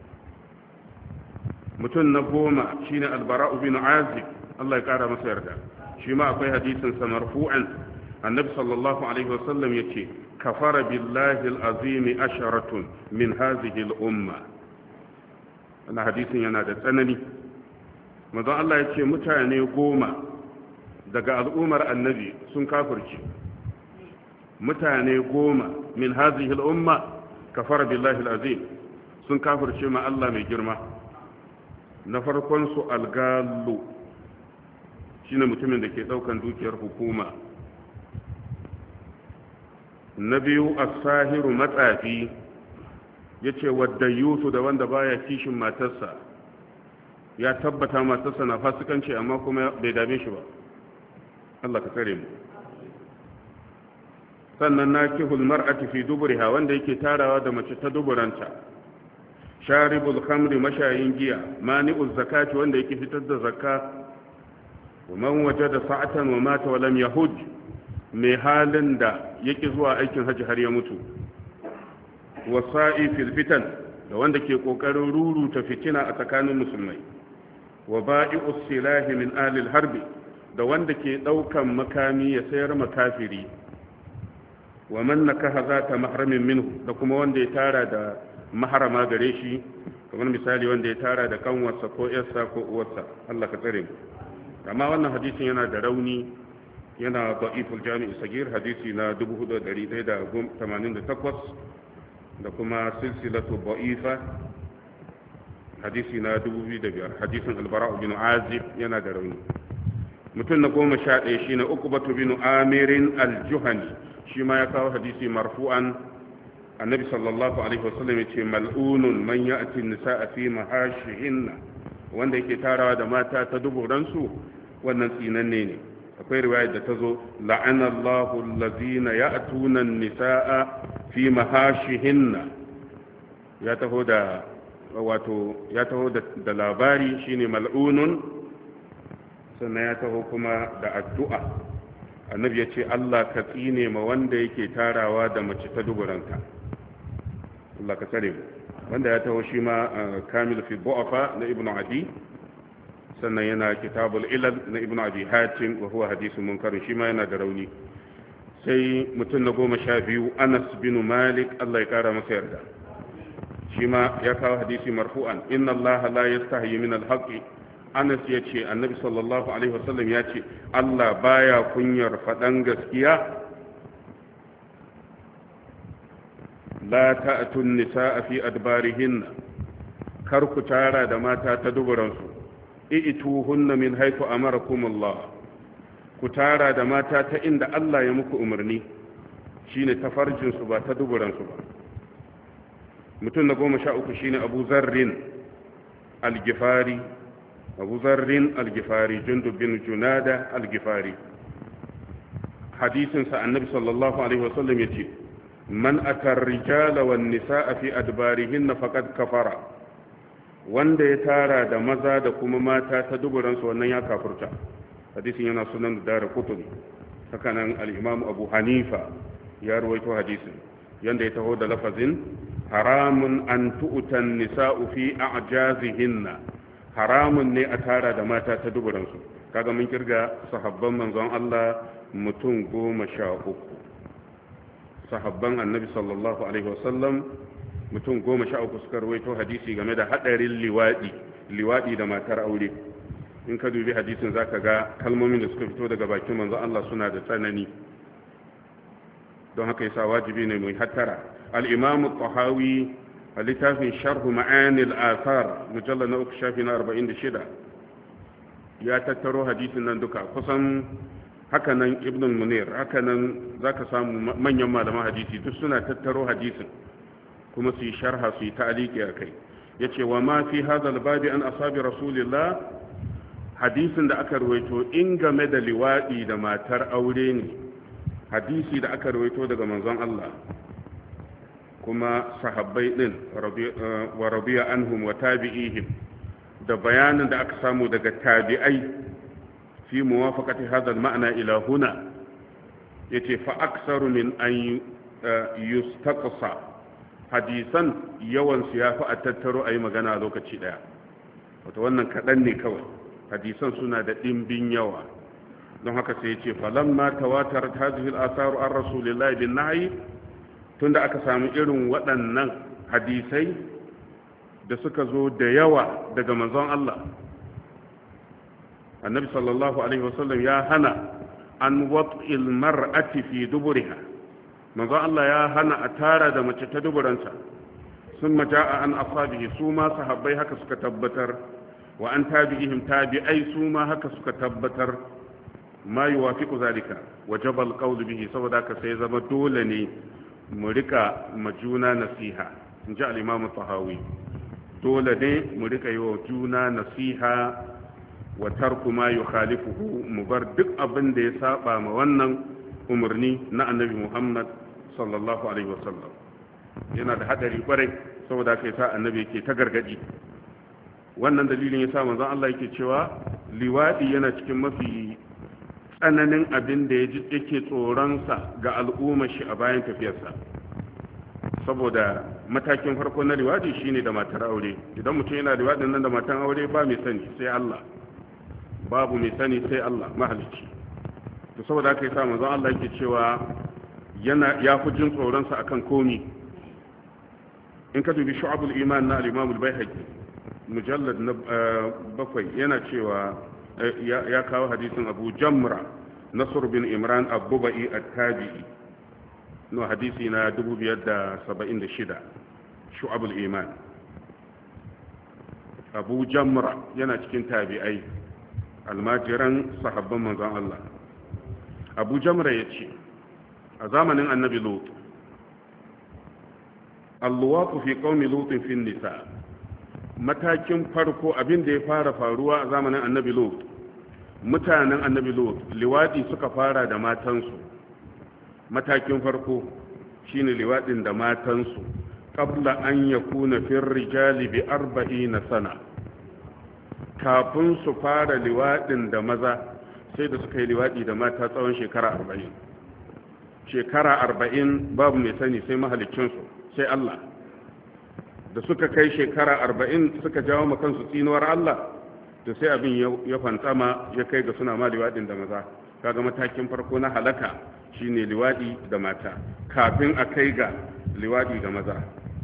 mutum na goma shine albara'u bin azib, Allah ya kara masa yarda. shi ma akwai hadisin sa marfu'an, annabi sallallahu alaihi wasallam yace kafara billahi al-azim asharatun min hadhihi al-umma. wannan hadisin yana da tsanani. manzo Allah yace mutane goma daga al'ummar annabi sun kafirci. mutane goma min hadhihi al-umma kafara billahi al-azim, sun kafirce ma Allah mai girma. na farkon su algalu, shine mutumin da ke daukan dukiyar hukuma. na biyu as-sahiru, matsafi, yace wadda yusu, da wanda baya kishin matarsa, ya tabbata matarsa na fasikanci amma kuma bai dame shi ba. Allah ka kare mu. sannan nakihul mar'ati fi duburiha, wanda yake tarawa da mace ta duburanta. sharibul khamri, mashayin giya. mani'uz zakati, wanda yake fitar da zakka. wa man wajada sa'atan wa mata wa lam yahuj, mai halin da yake zuwa aikin haji har ya mutu. wasa'i fil fitan, da wanda ke kokarin ruruta fitina a tsakanin musulmai wa ba'i'us silahi min alil harbi da wanda ke daukan makami ya sayar makafiri wa man nakaha zata mahramin minhu da kuma wanda ya tara da maharama gare shi kamar misali wanda ya tara da kanwarsa ko yarsa ko uwarsa Allah ka tsare mu amma wannan hadisin yana da rauni yana da'iful jami'i sagir hadisi na dubu hudu da dari daya da tamanin da takwas da kuma silsilatu da'ifa hadisi na dubu biyu da biyar hadisin albara bin azib yana da rauni mutum na goma sha ɗaya shine uqbatu bin amirin al-juhani shi ma ya kawo hadisi marfu'an annabi sallallahu alaihi wasallam yace mal'unun man ya'ti an-nisaa fi mahashihinna wanda yake tarawa da mata ta duburansu wannan tsinanne ne akwai riwaya da tazo la'ana Allahu allazina ya'tuna an-nisaa fi mahashihinna ya taho da wato ya taho da labari shine mal'unun sannan ya taho kuma da addu'a annabi yace Allah ka tsine ma wanda yake tarawa da mace ta duburanta Allah ka tsare mu wanda ya taho shi ma kamil fi bu'afa na ibnu adi sannan yana kitabul ilal na ibnu abi hatim wa huwa hadithun munkar shi ma yana da rauni sai mutum na goma sha biyu anas bin malik Allah ya kara masa yarda shi ma ya kawo hadisi marfu'an inna Allah la yastahi min al-haqqi anas yace annabi sallallahu alaihi wasallam yace Allah baya kunyar fadan gaskiya la ta'tun nisaa fi adbarihin kar ku tara da mata ta duburansu i'tuhunna min haythu amarakum Allah ku tara da mata ta inda Allah ya muku umarni shine ta farjin su ba ta duburansu ba mutum na goma sha uku shine Abu Zarrin al-Ghifari Abu Zarrin al-Ghifari Jundub bin Junada al-Ghifari hadisin sa annabi sallallahu alaihi wasallam yace man atar rijala wan nisaa fi adbarihinna faqad kafara wanda ya tara da maza da kuma mata ta duburan su wannan ya kafirta hadisin yana sunan da Daraqutni haka nan al-Imam Abu Hanifa ya rawaito hadisin yanda ya taho da lafazin haramun an tu'ta an-nisaa'u fi a'jazihinna haramun ne a tara da mata ta duburan su kaga mun kirga sahabban manzon Allah mutum goma sha uku sahabban annabi sallallahu alaihi wasallam mutum goma sha uku suka rawaito hadisi game da hadarin liwadi liwadi da matar aure in ka dubi hadisin zaka ga kalmomin da suka fito daga bakin manzo Allah suna da tsanani don haka yasa wajibi ne mu hattara al-imam at-tahawi a littafin sharh ma'ani al-athar mujallad na uku shafi na arba'in da shida ya tattaro hadisin nan duka kusan hakanan ibn munir hakanan zaka samu manyan malaman hadisi duk suna tattaro hadisin kuma su yi sharha su yi ta'aliki akai yace wa ma fi hadha al-babi an asabi rasulillah hadisin da aka rawaito in game da liwadi da matar aure ne hadisi da aka rawaito daga manzon Allah kuma sahabbai din wa radiya anhum wa tabi'ihim da bayanin da aka samu daga tabi'ai في موافقة هذا المعنى إلى هنا يتي فأكثر من أن يستقصى حديثا يوان سيافة أتتروا أي مغانا لوكا تشيدا وتوانا كدني كوي حديثا سنة دين بين يوا don haka sai yace falamma tawatarat hadhihi al-athar an rasulillahi bin nahy tunda aka samu irin waɗannan hadisai da suka zo da yawa daga manzon Allah annabi sallallahu alaihi wasallam ya hana an wat'il mar'ati fi duburiha manzo Allah ya hana a tara da mace ta duburanta summa jaa an ashabihi su ma sahabbai haka suka tabbatar wa an tabi'ihim tabi'ai su ma haka suka tabbatar ma yuwafiqu zalika wajaba alqawlu bihi saboda ka sai zama dole ne mu rika majuna nasiha inji al-imam tahawi dole ne mu rika yi wa juna nasiha wa tarku ma yukhalifuhu mu bar duk abin da ya saba ma wannan umarni na annabi Muhammad sallallahu alaihi wasallam yana da hadari kwarai saboda kai sa annabi yake ta gargadi wannan dalilin yasa manzon Allah yake cewa liwadi yana cikin mafi tsananin abin da yake tsoron sa ga al'ummar shi a bayan tafiyarsa saboda matakin farko na liwadi shine da matar aure. Idan mutum yana liwadin nan da matan aure ba mai sani sai Allah, babu mai sani sai Allah mahalicci. to saboda haka yasa manzon Allah yake cewa yana ya fi jin tsoron sa akan komi. In ka dubi shu'abul iman na al-imam al-baihaqi mujallad na bakwai yana cewa ya kawo hadisin Abu Jamra Nasr bin Imran Abubai at-Tabi'i no hadisi na dubu biyar da saba'in da shida shu'abul iman. Abu Jamra yana cikin tabi'ai almajiran sahabban manzon Allah. Abu Jamra yace a zamanin annabi Lut alluwatu fi qaumi Lut fi nisa, matakin farko abin da ya fara faruwa a zamanin annabi Lut, mutanen annabi Lut liwadi suka fara da matansu. Matakin farko shine liwadin da matansu qabla an yakuna fi rijali bi arba'ina sana, kafin su fara liwadin da maza sai da suka yi liwadi da mata tsawon shekara arba'in. Shekara arba'in babu mai sani sai mahaliccinsu sai Allah. Da suka kai shekara arba'in suka jawo makansu tsinuwar Allah, da sai abin ya fantsama ya kai ga suna ma liwadin da maza. Kaga matakin farko na halaka shine liwadi da mata kafin a kai ga liwadi da maza.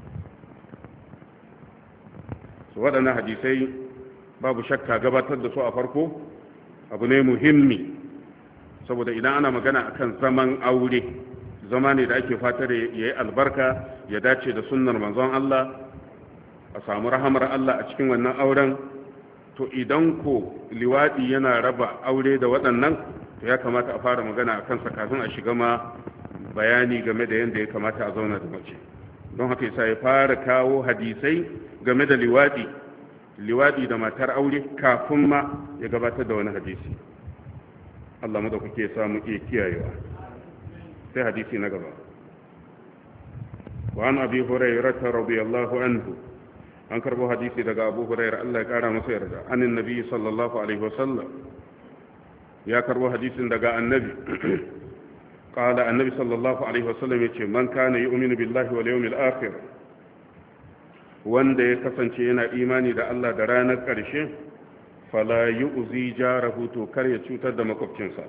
su waɗannan hadisai babu shakka gabatar da su a farko abu ne muhimmi, saboda idan ana magana akan zaman aure, zama ne da ake fatar ya yi albarka, ya dace da sunnar manzon Allah, a samu rahamar Allah a cikin wannan auren. To idan ko liwadi yana raba aure da waɗannan, to ya kamata a fara magana a kansa kafin a shiga ma bayani game da yadda ya kamata a zauna da mace. Don haka yasa ya fara kawo hadisai game da liwadi liwadi da matar aure kafin ma ya gabatar da wani hadisi. Allah madaukake ya samu iya kiyayewa. sai hadisi na gaba. wa an abi hurairah radiyallahu anhu, an karbo hadisi daga abu hurairah Allah ya kara masa yarda, anin nabi sallallahu alaihi wasallam, ya karbo hadisin daga annabi qala annabi sallallahu alaihi wasallam yace man kana yu'minu billahi wal yawmil akhir, wanda ya kasance yana imani da Allah da ranar ƙarshe, fala yu'zi jarahu, to kar ya cutar da makwabcinsa.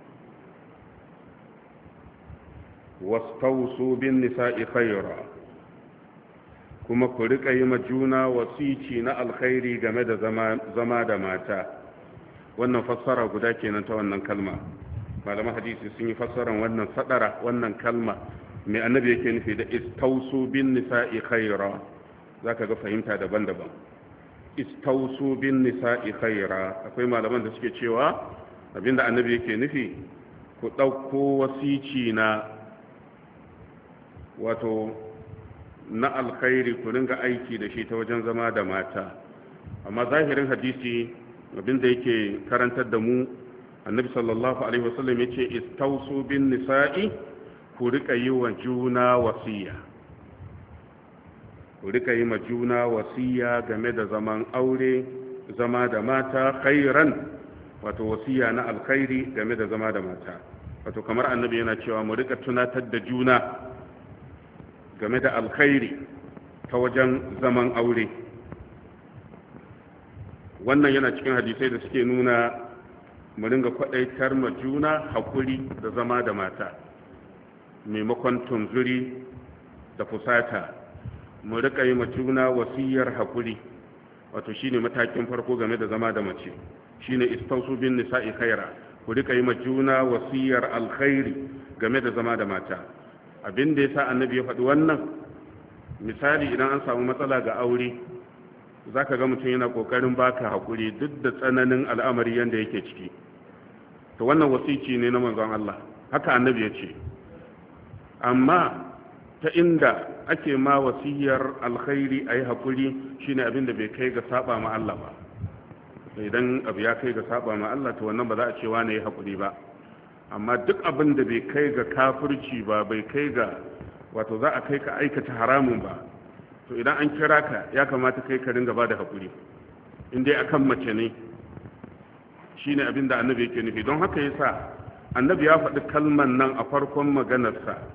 wastausu bin nisa'i khayra, kuma ku rika yi ma juna wasici na alkhairi game da zama, zama da mata. Wannan fassara guda kenan ta wannan kalma. Malaman hadisi sun yi fassaran wannan sadara, wannan kalma mai annabi yake nufi da istausu bin nisa'i khayra, zaka ga fahimta daban-daban. Istausu bin nisa'i khayra, akwai malaman da suke cewa abinda annabi yake nufi ku dauko wasici na wato na alkhairi ku ringa aiki da shi ta wajen zama da mata. Amma zahirin hadisi abinda yake karantar da mu, annabi sallallahu alaihi wasallam yace istausu bin nisa'i, ku rika yi wa juna wasiya, ku rika yi ma juna wasiya game da zaman aure, zama da mata khairan, wato wasiya na alkhairi game da zama da mata. Wato kamar annabi yana cewa mu rika tunatar da juna game da alkhairi ta wajen zaman aure. Wannan yana cikin hadisai da suke nuna mu ringa kwadaitar ma juna hakuri da zama da mata, maimakon tunzuri da fusata. Mu rika yi ma juna wasiyar hakuri, wato shine matakin farko game da zama da mace, shine istausu bin nisa'i khaira, ku rika yi ma juna wasiyar alkhairi game da zama da mata. Abin da ya sa annabi ya faɗi wannan, misali idan an samu matsala ga aure, za ka ga mutum yana ƙoƙarin baka haƙuri duk da tsananin al'amari yadda yake ciki. To wannan wasici ne na manzon Allah, haka annabi ya ce. Amma ta inda ake ma wasiyar alkhairi a yi haƙuri shine abin da bai kai ga saba ma Allah ba. Idan abu ya kai ga saba ma Allah, to wannan ba za a ce wane ya haƙuri ba. Amma duk abin da bai kai ga kafirci ba, bai kai ga wato za a kai ka aikata haramun ba, to idan an kira ka ya kamata kai ka ringa ba da haƙuri, in dai akan mace ne. Shine abin da annabi yake nufi. Don haka yasa annabi ya faɗi kalman nan a farkon maganarsa, ku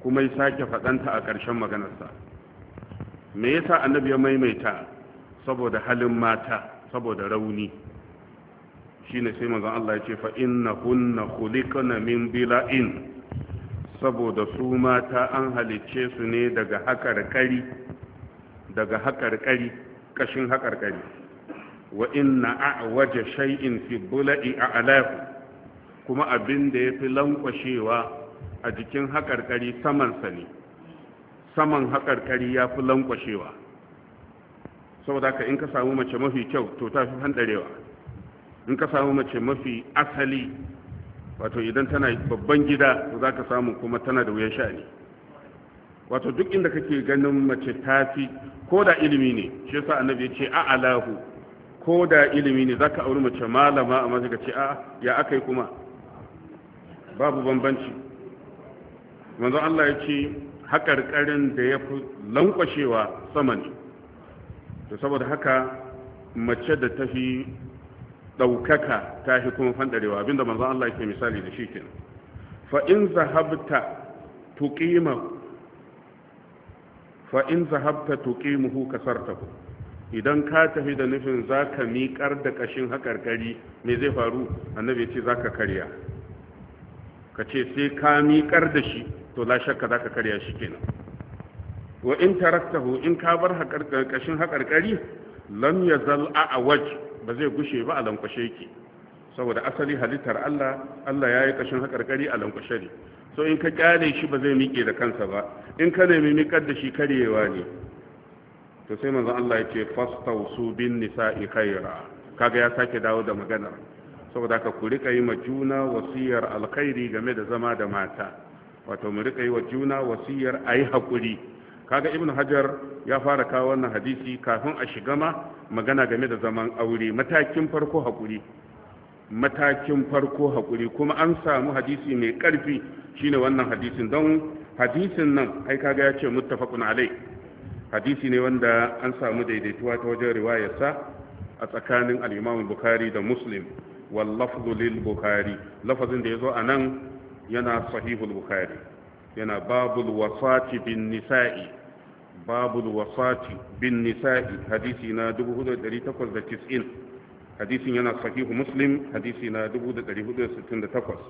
kuma ya sake faɗanta a ƙarshen maganarsa. Me yasa annabi ya maimaita? Saboda halin mata, saboda rauni. Shine sai manzon Allah ya ce fa innahunna khuliqna min bila'in, saboda su mata an halicce su ne daga haƙarƙari, daga haƙarƙari, ƙashin haƙarƙari. Wa inna a'waja shay'in fi bula'i a'lahu, kuma abin da yafi lankwashewa a jikin haƙarƙari samansa ne, saman haƙarƙari ya fi lankwashewa. Saboda ka in ka samu mace mafi kyau to ta fi handarewa, in ka samu mace mafi asali, wato idan tana babban gida to za ka samu kuma tana da wuyan sha'ani. Wato duk inda kake ganin mace ta fi, ko da ilimi ne, shi yasa annabi ya ce a'alahu, ko da ilimi ne za ka auri mace malama amma sai ka ce a ya aka yi kuma babu bambanci. Manzon Allah ya ce haƙarƙarin da ya fi lankwashewa sama ne. To saboda haka mace da ta fi ɗaukaka ta fi kuma fandarewa, abinda manzon Allah yake misali da shi kenan. Fa in zahabta tuqima fa in zahabta tuqimuhu kasartahu, idan ka tafi da nufin zaka miƙar da ƙashin haƙarƙari, me zai faru? Annabi ya ce zaka karya. Ka ce sai ka miƙar da shi, to la shakka zaka karya shi kenan. Wa in taraktahu, in ka bar ƙashin haƙarƙari, lam yazal a'waj, ba zai gushe ba a lankwashe yake, saboda asali halittar Allah, Allah ya yi ƙashin haƙarƙari a lankwashe ne. So in ka kyale shi ba zai miƙe da kansa ba, in ka nemi miƙar da shi karyewa ne. To sai manzon Allah ya ce fastausu bin nisa'i khaira, kaga ya sake dawo da maganar, saboda ka ku rika yi ma juna wasiyar alkhairi game da zama da mata, wato mu rika yi wa juna wasiyar ayi hakuri. Kaga ibnu hajar ya fara kawo wannan hadisi kafin a shiga ma magana game da zaman aure. Matakin farko hakuri, matakin farko hakuri, kuma an samu hadisi mai karfi shine wannan hadisin, don hadisin nan ai kaga ya ce muttafaqun alai, hadisi ne wanda an samu daidaituwa ta wajen riwayarsa a tsakanin al-Imam Bukhari da Muslim. wal lafzu lil Bukhari, lafazin da yazo anan yana sahihul Bukhari, yana babul wasati bin nisa'i, babul wasati bin nisa'i, hadisi na dubu hudu da ɗari takwas da tis'in. Hadisin yana sahihu Muslim, hadisi na dubu da ɗari hudu da sittin da takwas.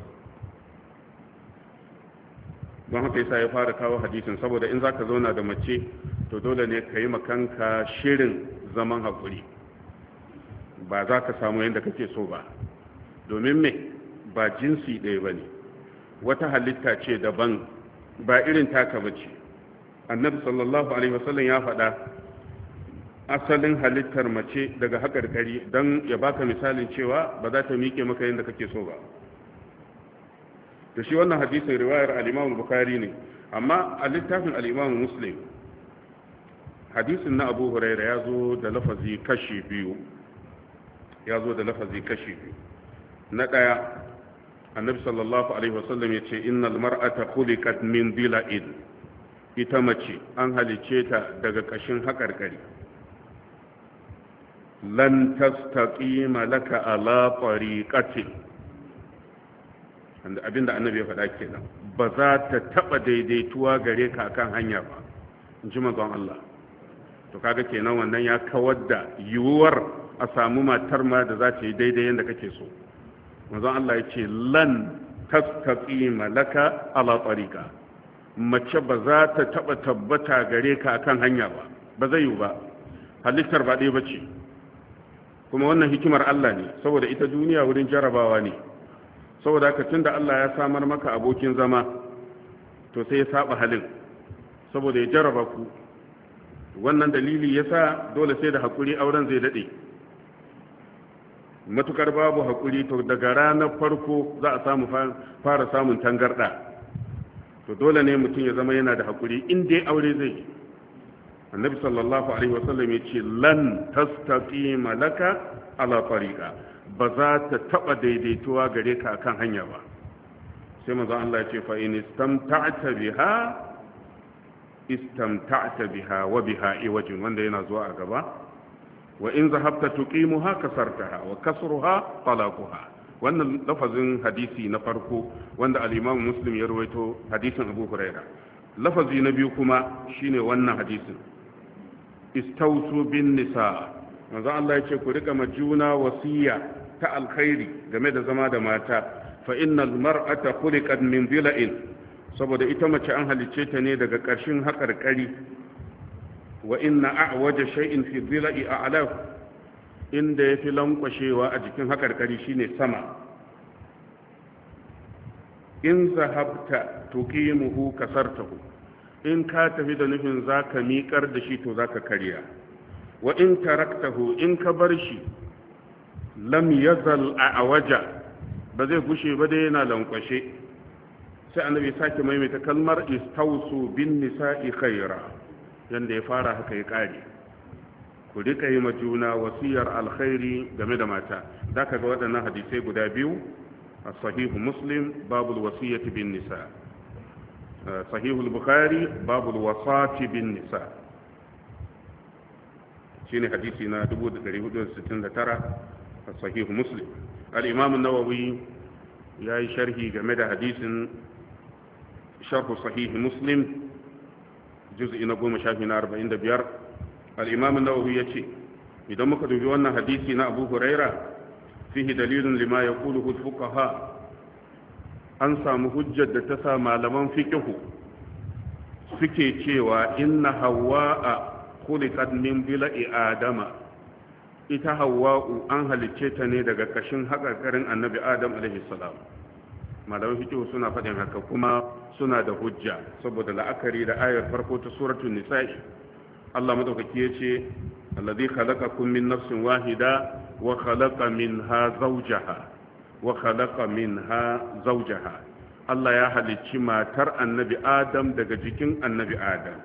Don haka yasa ya fara kawo hadisin, saboda in zaka zauna da mace to dole ne ka yi makanka shirin zaman haƙuri, ba za ka samu yadda kake so ba, domin me, ba jinsi ɗaya ba ne, wata halitta ce daban, ba irin taka ba ce. Annabi sallallahu alaihi wasallam ya faɗa asalin halittar mace daga haƙarƙari, don ya baka misalin cewa ba za ta miƙe maka yadda kake so ba. Da shi wannan hadisin riwayar al-Imam Bukhari ne, amma a littafin al-Imam Muslim hadisin na Abu Hurairah ya zo da lafazi kashi biyu, ya zo da lafazi kashi biyu. Na ɗaya, annabi sallallahu alaihi wasallam ya ce innal mar'ata khuliqat min dila'in, ita mace an halice ta daga kashin haƙarƙari. Lan tastaqima laka ala tariqatin, abinda annabi ya faɗa kenan, ba za ta taɓa daidaituwa gare ka akan hanya ba, in ji manzon Allah. To kaga kenan wannan ya kawar da yiwuwar a samu matar ma da za ta yi daidai yadda kake so. Manzon Allah ya ce lan tastaqima laka ala tariqa, mace ba za ta taɓa tabbata gare ka akan hanya ba, ba zai yiwu ba, halittar ba ɗaya bace. Kuma wannan hikimar Allah ne, saboda ita duniya wurin jarabawa ne. Saboda haka tunda Allah ya samar maka abokin zama, to sai ya saba halin saboda ya jaraba ku. Wannan dalili yasa dole sai da hakuri auren zai dade. Matukar babu hakuri to daga ranar farko za a samu fara samun tangarda. To dole ne mutum ya zama yana da hakuri in dai aure zai yi. Annabi sallallahu alaihi wasallam ya ce lan tastaqima laka ala tariqa, ba za ta taba daidaituwa gare ka akan hanya ba. Sai manzo Allah ya ce fa in istamta'ta biha istamta'ta biha wa biha iwajin, wanda yana zuwa a gaba. Wa in zahabta tuqimuha kasartaha wa kasruha talaquha. Wannan lafazin hadisi na farko wanda al-Imam Muslim ya rawaito, hadisin Abu Hurairah. lafazi na biyu kuma shine wannan hadisin istausu bin nisa manzo Allah ya ce ku rika majuna wasiya ta alkhairi game da zama da mata fa innal mar'ata khuliqat min dhila'in saboda ita mace an halicce ta ne daga ƙarshen haƙarƙari wa inna a'waja shay'in fi dhila'i a'la inda yafi lankwashewa a jikin haƙarƙari shine sama in zahabta tuqimuhu kasartahu in ka tafi da nufin zaka miƙar da shi to zaka karya wa in taraktahu in ka bar shi lam yazal a'waja ba zai gushe ba dai yana lankwashe sai annabi sake maimaita kalmar istausu bin nisa'i khaira yanda ya fara haka ya kare ku rika yi ma juna wasiyar alkhairi game da mata zaka ga waɗannan hadisai guda biyu a sahihu muslim babul wasiyyati bin nisa sahihu al-bukhari babul wasati bin nisa shine hadisi na dubu ɗari hudu da sittin da tara a sahihu muslim al-imam an-nawawi yayi sharhi game da hadisin sharh sahih muslim juz'i na goma shafi na arba'in da biyar al-imam an-nawawi yace idan muka dubi wannan hadisi na Abu Huraira fihi dalilun lima yaquluhu al-fuqaha an samu hujjar da ta sa malaman fiqh suke cewa inna hawwa'a khuliqat min bila'i adama ita hawwa'u an halicce ta ne daga kashin haƙarƙarin annabi adam alaihi salam malaman fiqh suna faɗin haka kuma suna da hujja saboda la'akari da ayar farko ta suratul nisa'i Allah madaukaki yace alladhi khalaqakum min nafsin wahida wa khalaqa minha zawjaha wa khalaqa minha zawjaha Allah ya halicci matar annabi adam daga jikin annabi adam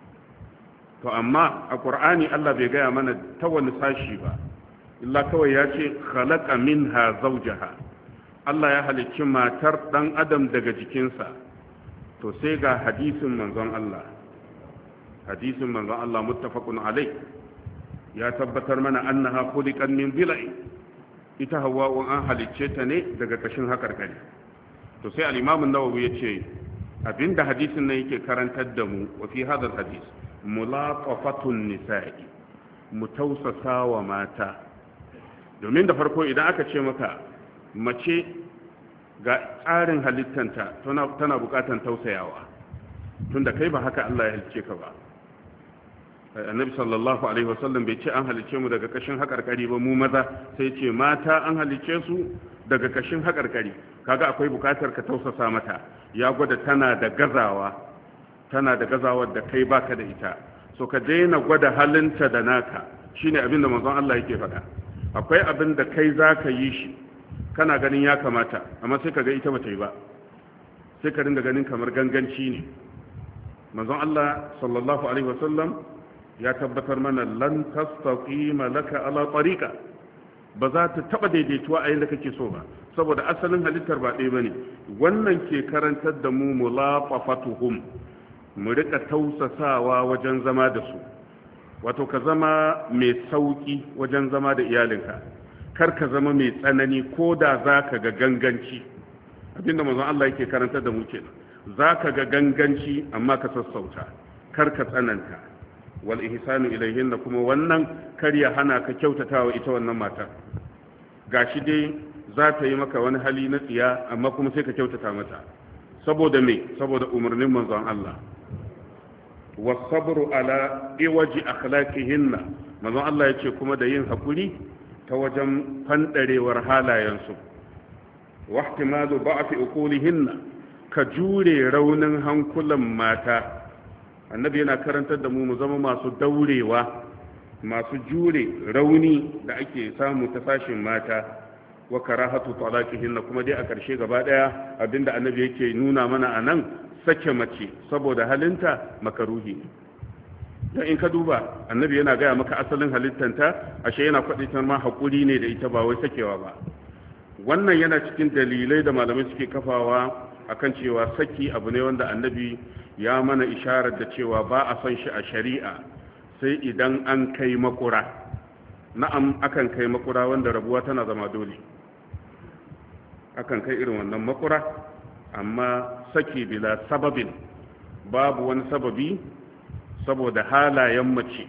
to amma a ƙur'ani Allah bai gaya mana ta wani sashi ba illa kawai ya ce khalaqa minha zawjaha Allah ya halicci matar dan adam daga jikinsa to sai ga hadisin manzon Allah hadisin manzon Allah muttafaqun alai ya tabbatar mana annaha khuliqat min bila'i ita hawa'u an halicce ta ne daga kashin hakarkari to sai al-imam an-nawawi yace abinda hadisin nan yake karantar da mu wa fi hadal hadis mulaqafatun nisa'i mutausasa wa mata domin da farko idan aka ce maka mace ga tsarin halittanta tana tana bukatan tausayawa tunda kai ba haka Allah ya halice ka ba annabi sallallahu alaihi wasallam bai ce an halice mu daga kashin hakarkari ba mu maza sai ce mata an halice su daga kashin hakarkari kaga akwai bukatar ka tausasa mata ya gwada tana da gazawa tana da gazawar da kai baka da ita so ka daina gwada halinta da naka shine abin da manzon Allah yake faɗa akwai abin da kai zaka yi shi kana ganin ya kamata amma sai ka ga ita bata yi ba sai ka dinga ganin kamar ganganci ne manzon Allah sallallahu alaihi wasallam ya tabbatar mana lan tastaqima laka ala tariqa ba za ta taba daidaituwa a yadda kake so ba saboda asalin halittar ba ɗaya bane wannan ke karantar da mu mulaqafatuhum mu rika tausasawa wajen zama da su wato ka zama mai sauki wajen zama da iyalinka kar ka zama mai tsanani ko da za ka ga ganganci abinda manzon Allah yake karantar da mu kenan za ka ga ganganci amma ka sassauta kar ka tsananta wal ihsanu ilayhinna kuma wannan kar ya hana ka kyautatawa ita wannan mata gashi dai za ta yi maka wani hali na tsiya amma kuma sai ka kyautata mata saboda me saboda umarnin manzon Allah wasabru ala iwaji akhlaqihinna manzon Allah yace kuma da yin hakuri ta wajen fandarewar halayensu wa ihtimalu ba'fi uqulihinna ka jure raunin hankulan mata annabi yana karantar da mu mu zama masu daurewa masu jure rauni da ake samu ta sashin mata wa karahatu talaqihinna kuma dai a karshe gaba daya abinda annabi yake nuna mana anan sake mace saboda halinta makaruhi ne don in ka duba annabi yana gaya maka asalin halittanta ashe yana kwaditar ma hakuri ne da ita ba wai sakewa ba wannan yana cikin dalilai da malamai suke kafawa akan cewa saki abu ne wanda annabi ya mana isharar da cewa ba a son shi a shari'a sai idan an kai makura na'am akan kai makura wanda rabuwa tana zama dole akan kai irin wannan makura amma saki bila sababin babu wani sababi saboda halayen mace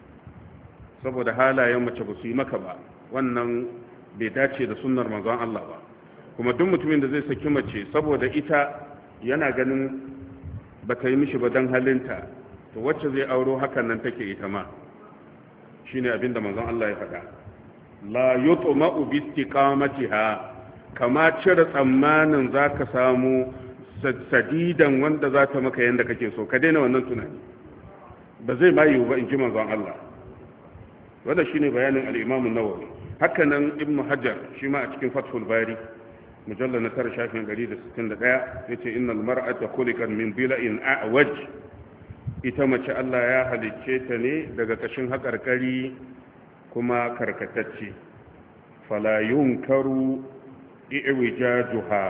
saboda halayen mace ba su yi maka ba, wannan bai dace da sunnar manzon Allah ba. kuma duk mutumin da zai saki mace saboda ita yana ganin ba ta yi mishi ba don halinta, to wacce zai auro hakan nan take ita ma. shine abin da manzon Allah ya faɗa, la yutma'u bi istiqamatiha, kama cire tsammanin zaka samu sadidan wanda za ta maka yanda kake so, ka daina wannan tunani, ba zai ma yiwu ba in ji manzon Allah. wanda shine bayanin al-Imam an-Nawawi. haka nan Ibn Hajar shi ma a cikin Fathul Bari mujallal na tara shafin ɗari da sittin da ɗaya yace innal mar'ata khuliqat min bila'in a'waj, ita mace Allah ya halicce ta ne daga kashin haƙarƙari kuma karkatacce, fala yunkaru i'wijajuha.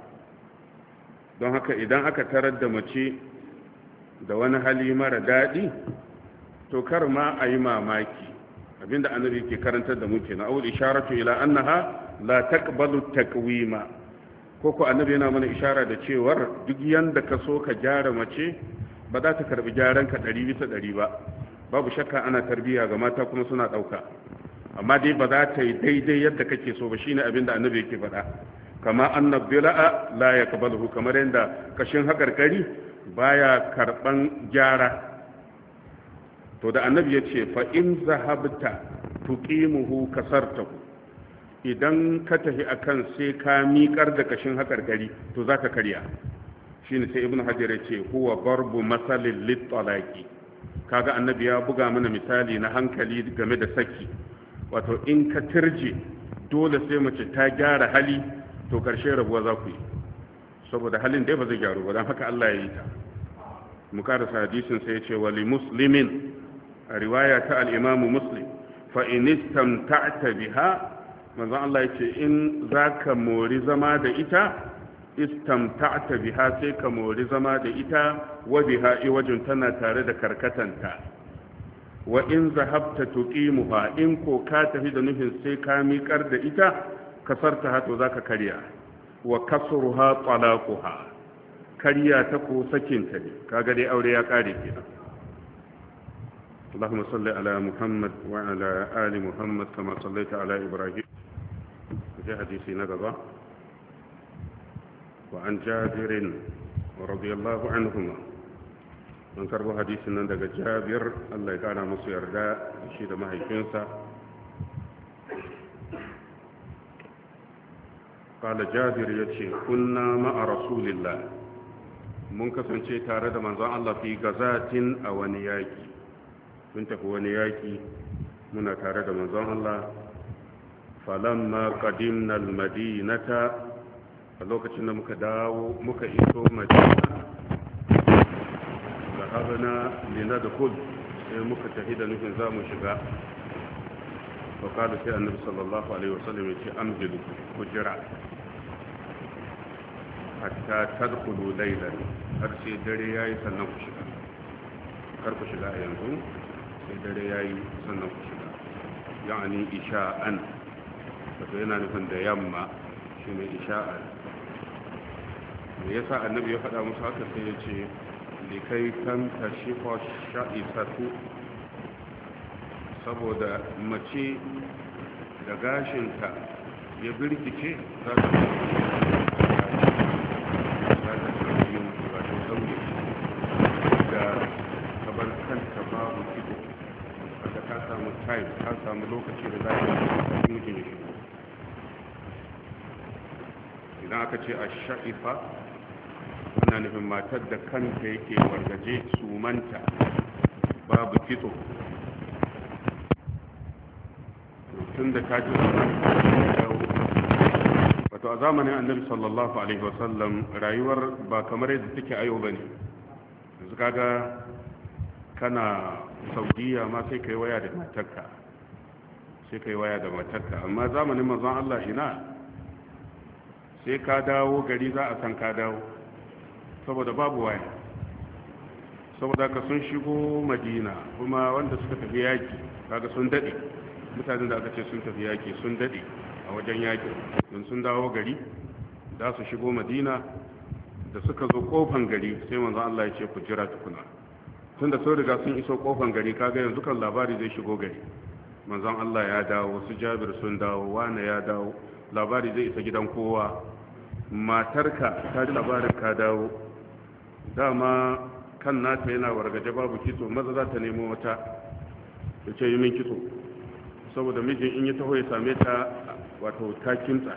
don haka idan aka tarar da mace da wani hali mara daɗi, to kar ma a yi mamaki. abinda annabi ke karantar da mu kenan, awul isharatu ila annaha la taqbalu taqwima, koko annabi yana mana ishara da cewar duk yanda ka so ka gyara mace ba za ta karbi gyaran ka ɗari bisa ɗari ba. babu shakka ana tarbiyya ga mata kuma suna ɗauka, amma dai ba za ta yi daidai yadda kake so ba. shine abinda annabi yake faɗa, kama annab bila'a la yaqbaluhu, kamar yanda kashin hakarkari baya karban gyara. to da annabi ya ce fa in zahabta tuqimuhu kasartahu, idan ka tafi akan sai ka miƙar da kashin haƙarƙari to zaka karya. shine sai ibnu hajar ya ce huwa barbu masalin lit-talaqi, kaga annabi ya buga mana misali na hankali game da saki. wato in ka tirje dole sai mace ta gyara hali, to karshe rabuwa za ku yi, saboda halin dai ba zai gyaru ba. don haka Allah ya yi ta. mu karasa hadisin sai ya ce wali muslimin, a riwaya ta al'imamu muslim, fa'in istamta'ta biha, manzon Allah ya ce in za ka mori zama da ita, istamta'ta biha sai ka mori zama da ita, wa biha iwajin tana tare da karkatanta. wa in zahabta tuqimuha, in ko ka tafi da nufin sai ka miƙar da ita, kasarta hato za ka karya. wa kasruha talaquha, karya ta ko sakinta ne, kaga dai aure ya kare kenan. اللهم صل على محمد وعلى آل محمد كما صليت على إبراهيم. في حديث نقضة وعن جابر رضي الله عنهما، من كرب حديث نقضة جابر الله كان مصير دا شيد ما هيكنسا. قال جابر يتشي كنا مع رسول الله، من كسنشي تارد من الله في غزاة أو نياكي، mun tafi wani yaƙi muna tare da manzon Allah. falamma qadimna almadinata, a lokacin da muka dawo muka iso madina, zahabna linadkhul, sai muka tafi da nufin za mu shiga. fa qala sai annabi sallallahu alaihi wasallam ya ce amjilu, ku jira hatta tadkhulu laylan, har sai dare yayi sannan ku shiga. kar ku shiga a yanzu, sai dare ya yi sannan ku shiga, ya'ani isha'an, wato yana nufin da yamma shi ne isha'an. me yasa annabi ya faɗa musu haka? sai ya ce da kai kan tashi ko sha'isatu, saboda mace da gashinta ya birkice za ta samu yin wato sauye da kabar kanta babu kido, ka samu time, ka samu lokaci da za ka yi mutum ya shigo. idan aka ce a sha'ifa, ana nufin matar da kanta yake wargaje, sumanta babu kitso. tun da ta ji wato a zamanin annabi sallallahu alaihi wasallam rayuwar ba kamar yadda take a yau ba ne. yanzu kaga kana saudiya ma sai kai waya da matarka, sai kai waya da matarka, amma zamanin manzon Allah ina, sai ka dawo gari za a san ka dawo, saboda babu waya. saboda ka sun shigo madina, kuma wanda suka tafi yaki kaga sun dade, mutanen da aka ce sun tafi yaki sun dade a wajen yaki, don sun dawo gari za su shigo madina, da suka zo kofan gari sai manzon Allah ya ce ku jira tukuna tunda sun riga sun iso kofan gari kaga yanzu kan labari zai shigo gari manzon Allah ya dawo su Jabir sun dawo wane ya dawo labari zai isa gidan kowa matarka ta ji labarin ka dawo dama kan nata yana wargaje babu kitso maza za ta nemo wata ya ce yi min kitso saboda mijin in yi taho ya same ta wato ta kimtsa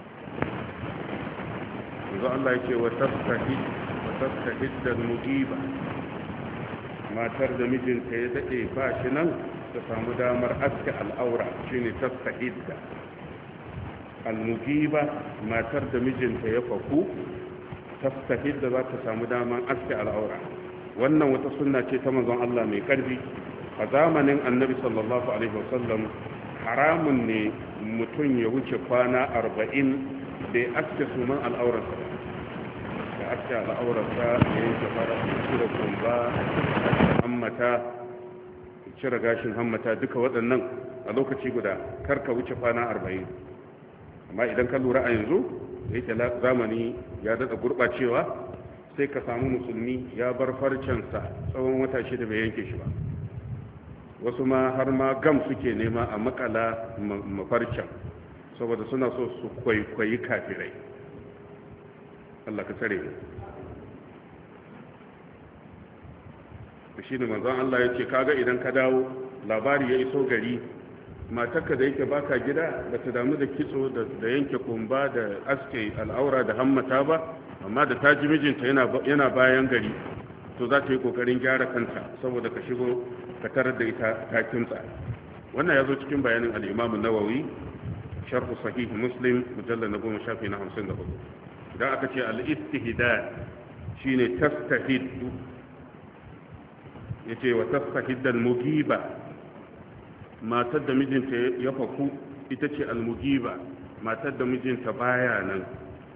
yanzu Allah ya ce wa tastahid da mugiba matar da mijinta ya daɗe ba shi nan ta samu damar aske al'aura shine tastahid da al-mugiba matar da mijinta ya faku tastahid da za ta samu damar aske al'aura wannan wata sunna ce ta manzon Allah mai karfi a zamanin annabi sallallahu alaihi wasallam haramun ne mutum ya wuce kwana arba'in da ya aske suman al'aurarsa da aske al'aurarsa ya yanke fara cire kumba hammata cire gashin hammata duka waɗannan a lokaci guda karka wuce kwana arba'in amma idan ka lura a yanzu da yake zamani ya daɗa gurɓacewa sai ka samu musulmi ya bar farcensa tsawon wata shida bai yanke shi ba wasu ma har ma gam suke nema a makala mafarcen saboda suna so su kwaikwayi kafirai Allah ka tsare mu shi ne manzon Allah ya ce kaga idan ka dawo labari ya iso gari matarka da yake baka gida ba ta damu da kitso da yanke kumba da aske al'aura da hammata ba amma da ta ji mijinta yana bayan gari to za ta yi kokarin gyara kanta saboda ka shigo ka tarar da ita ta kimtsa wannan ya zo cikin bayanin al-Imam an-Nawawi sharh sahih Muslim mujallal na goma shafi na hamsin da hudu idan aka ce al-istihdad shine tastahid yace wa tastahid al-mugiba matar da mijinta ya faku ita ce al-mugiba matar da mijinta baya nan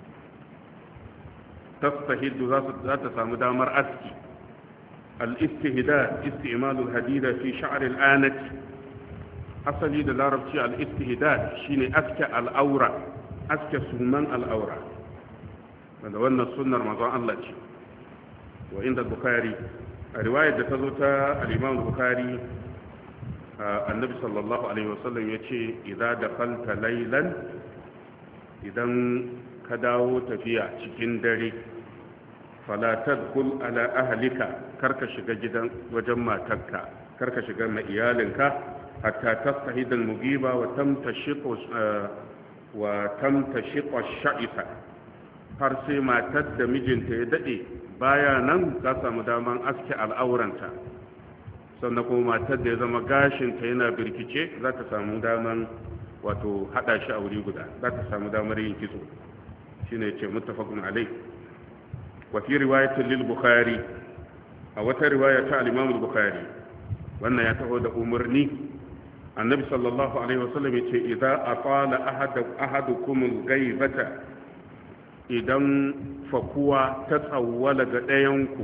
tastahid za ta samu damar aski الاستهداد استعمال الحديدة في شعر الآنة أصلي للعرب شيء الاستهداد شيني أسكى الأورة أسكى سنان الأورة ودونا السنة رمضان الله شيء وعند البخاري رواية تزوتا الإمام البخاري آه النبي صلى الله عليه وسلم يقول إذا دخلت ليلا إذا كداو تفيا cikin dare fala tadkhul ala ahlika karka shiga gidan wajen matarka karka shiga ma iyalinka hatta tastahid al-mugiba wa tamtashiq wa tamtashiq ash-sha'ifa har sai matar da mijinta ya dade baya nan ka samu daman aske al'auranta sannan kuma matar da ya zama gashinta yana birkice za ta samu daman wato hada shi a wuri guda za ta samu damar yin kitso shine yace muttafaqun alayh وفي رواية للبخاري أو رواية الإمام البخاري وأن يتعود أمرني النبي صلى الله عليه وسلم يقول إذا أطال أحد أحدكم الغيبة إذا فقوى تتأول قدينكو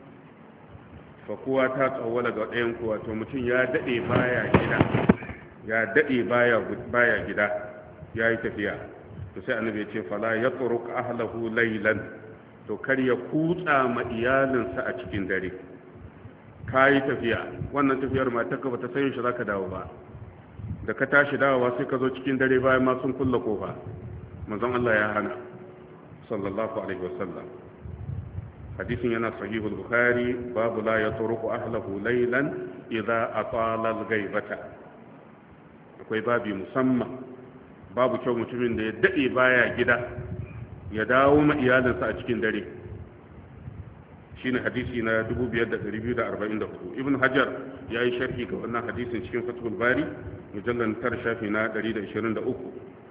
فقوى تتأول قدينكو وتمتين يا دئي بايا جدا يا دئي بايا بايا جدا يا يتفيا تسأل النبي يقول فلا يترك أهله ليلا to kar ya kutsa ma iyalinsa a cikin dare ka yi tafiya wannan tafiyar matarka ba ta sayin shi za ka dawo ba da ka tashi dawowa sai ka zo cikin dare bayan ma sun kulla kofa manzon Allah ya hana sallallahu alaihi wasallam hadisin yana sahihul bukhari babu la yatruku ahlahu laylan idza atala al-ghaibata akwai babi musamman babu kyau mutumin da ya dade baya gida ya dawo ma iyalinsa a cikin dare shine hadisi na dubu biyar da ɗari biyu da arba'in da hudu ibn hajar ya yi sharhi ga wannan hadisin cikin fathul bari mujallar tara shafi na ɗari da ishirin da uku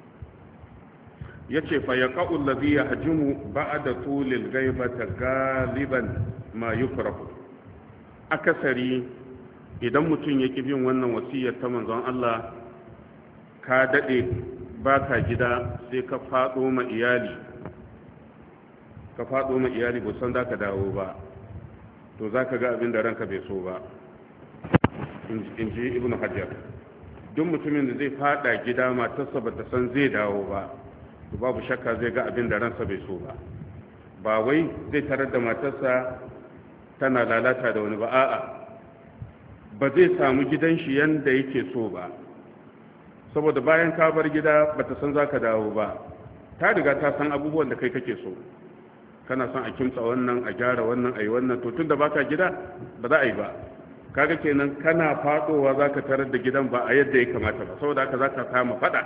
ya ce fa ya ƙa'ul lazi ya hajimu ba'ada tulil gaibata galiban ma yukrahu akasari idan mutum ya ƙi bin wannan wasiyar ta manzon Allah ka daɗe ba ka gida sai ka faɗo ma iyali ka faɗo ma iyali ba san za ka dawo ba to za ka ga abin da ranka bai so ba in ji ibn hajjar duk mutumin da zai faɗa gida matarsa ba ta san zai dawo ba to babu shakka zai ga abin da ransa bai so ba ba wai zai tarar da matarsa tana lalata da wani ba a'a ba zai samu gidan shi yanda yake so ba, saboda bayan ka bar gida bata san zaka dawo ba, ta riga ta san abubuwan da kai kake so, kana son a kimtsa wannan a gyara wannan a yi wannan, to tun da baka gida ba za a yi ba, kaga kenan kana fadowa zaka tarar da gidan ba a yadda ya kamata ba, saboda haka zaka kama fada.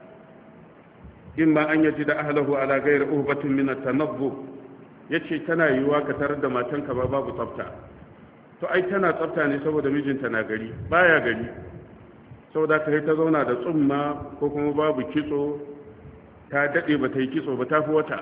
imma an yaji da ahlahu ala ghairi uhbatin min at-tanabbu, yace tana yiwuwa ka tarar da matanka ba babu tsafta, to ai tana tsafta ne saboda mijinta na gari baya gari, saboda ka ta zauna da tsumma ko kuma babu kitso, ta dade ba ta yi kitso ba ta fi wata.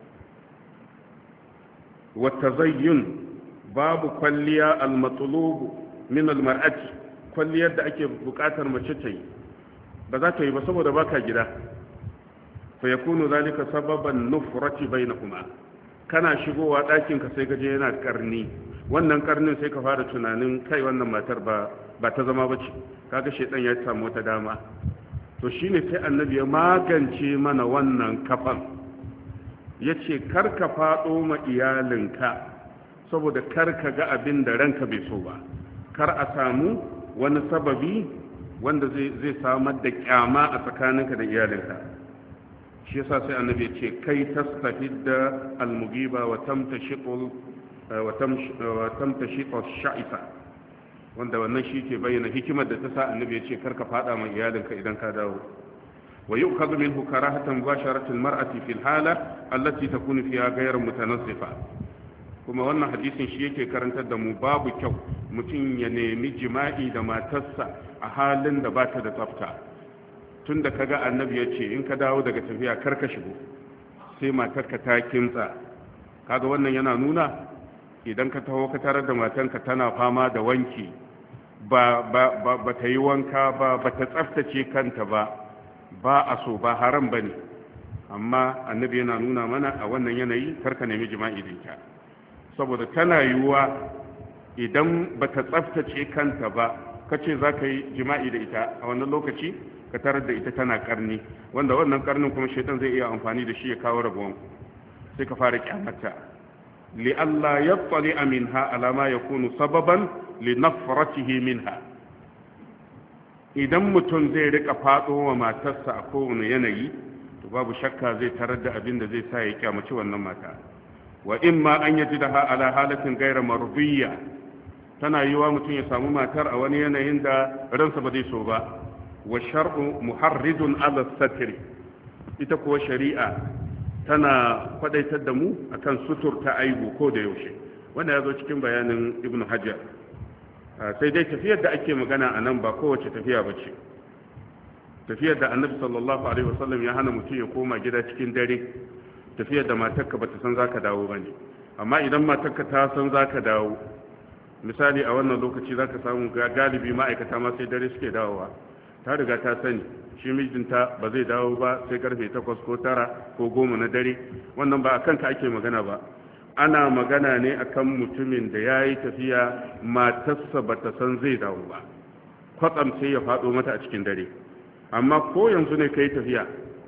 wa tazayyun, babu kwalliya al-matlub min al-mar'ati, kwalliyar da ake bukatar mace ta yi ba za ta yi ba saboda baka gida, fa yakunu zalika sababan nufrati bainakuma, kana shigowa ɗakin ka sai gaje yana karni, wannan karnin sai ka fara tunanin kai wannan matar ba ba ta zama bace, kaga shedan ya samu wata dama. to shine sai annabi ya magance mana wannan kafan, yace kar ka fado ma iyalinka saboda kar ka ga abin da ranka bai so ba, kar a samu wani sababi wanda zai zai samar da kyama a tsakaninka da iyalinka. shi yasa sai annabi ya ce kai tastahidda almugiba wa tamtashiqul wa tamtashiqu sha'ifa, wanda wannan shi ke bayyana hikimar da ta sa annabi ya ce karka fada mai iyalinka idan ka dawo. wa yu'khadhu minhu karahatan mubasharati almar'ati fi alhala allati takunu fiha ghayr mutanassifa, kuma wannan hadisin shi yake karantar da mu babu kyau mutum ya nemi jima'i da matarsa a halin da ba ta da tsafta. tun da kaga annabi ya ce in ka dawo daga tafiya karka shigo sai matarka ta kimtsa, kaga wannan yana nuna idan ka taho ka tarar da matanka tana fama da wanki ba ba ba, ba ta yi wanka ba ba ta tsaftace kanta ba ba a so, ba haram bane, amma annabi yana nuna mana a wannan yanayi karka nemi jima'i da ita, saboda tana yiwuwa idan ba ta tsaftace kanta ba kace za ka yi jima'i da ita a wannan lokaci ka tarar da ita tana karni, wanda wannan karnin kuma shaitan zai iya amfani da shi ya kawo rabuwan, sai ka fara kyamata. li alla yattali minha ala ma yakunu sababan li nafratihi minha, idan mutum zai rika fado wa matarsa a kowane yanayi to babu shakka zai tarar da abin da zai sa ya kyamaci wannan mata. wa imma an yajidaha ala halatin ghayra mardiyya, tana yiwa mutum ya samu matar a wani yanayin da ransa ba zai so ba. wa shar'u muharridun ala satri, ita kuwa shari'a tana kwadaitar da mu akan suturta aibu ko da yaushe, wanda ya zo cikin bayanin ibnu hajar. sai dai tafiyar da ake magana a nan ba kowace tafiya ba ce, tafiyar da annabi sallallahu alaihi wasallam ya hana mutum ya koma gida cikin dare, tafiyar da matarka ba ta san zaka dawo ba ne, amma idan matarka ta san zaka dawo, misali a wannan lokaci zaka samu galibi ma'aikata ma sai dare suke dawowa, ta riga ta sani shi mijinta ba zai dawo ba sai karfe takwas ko tara ko goma na dare, wannan ba a kanka ake magana ba, ana magana ne akan mutumin da ya yi tafiya matarsa ba ta san zai dawo ba, kwatsam sai ya faɗo mata a cikin dare. amma ko yanzu ne ka yi tafiya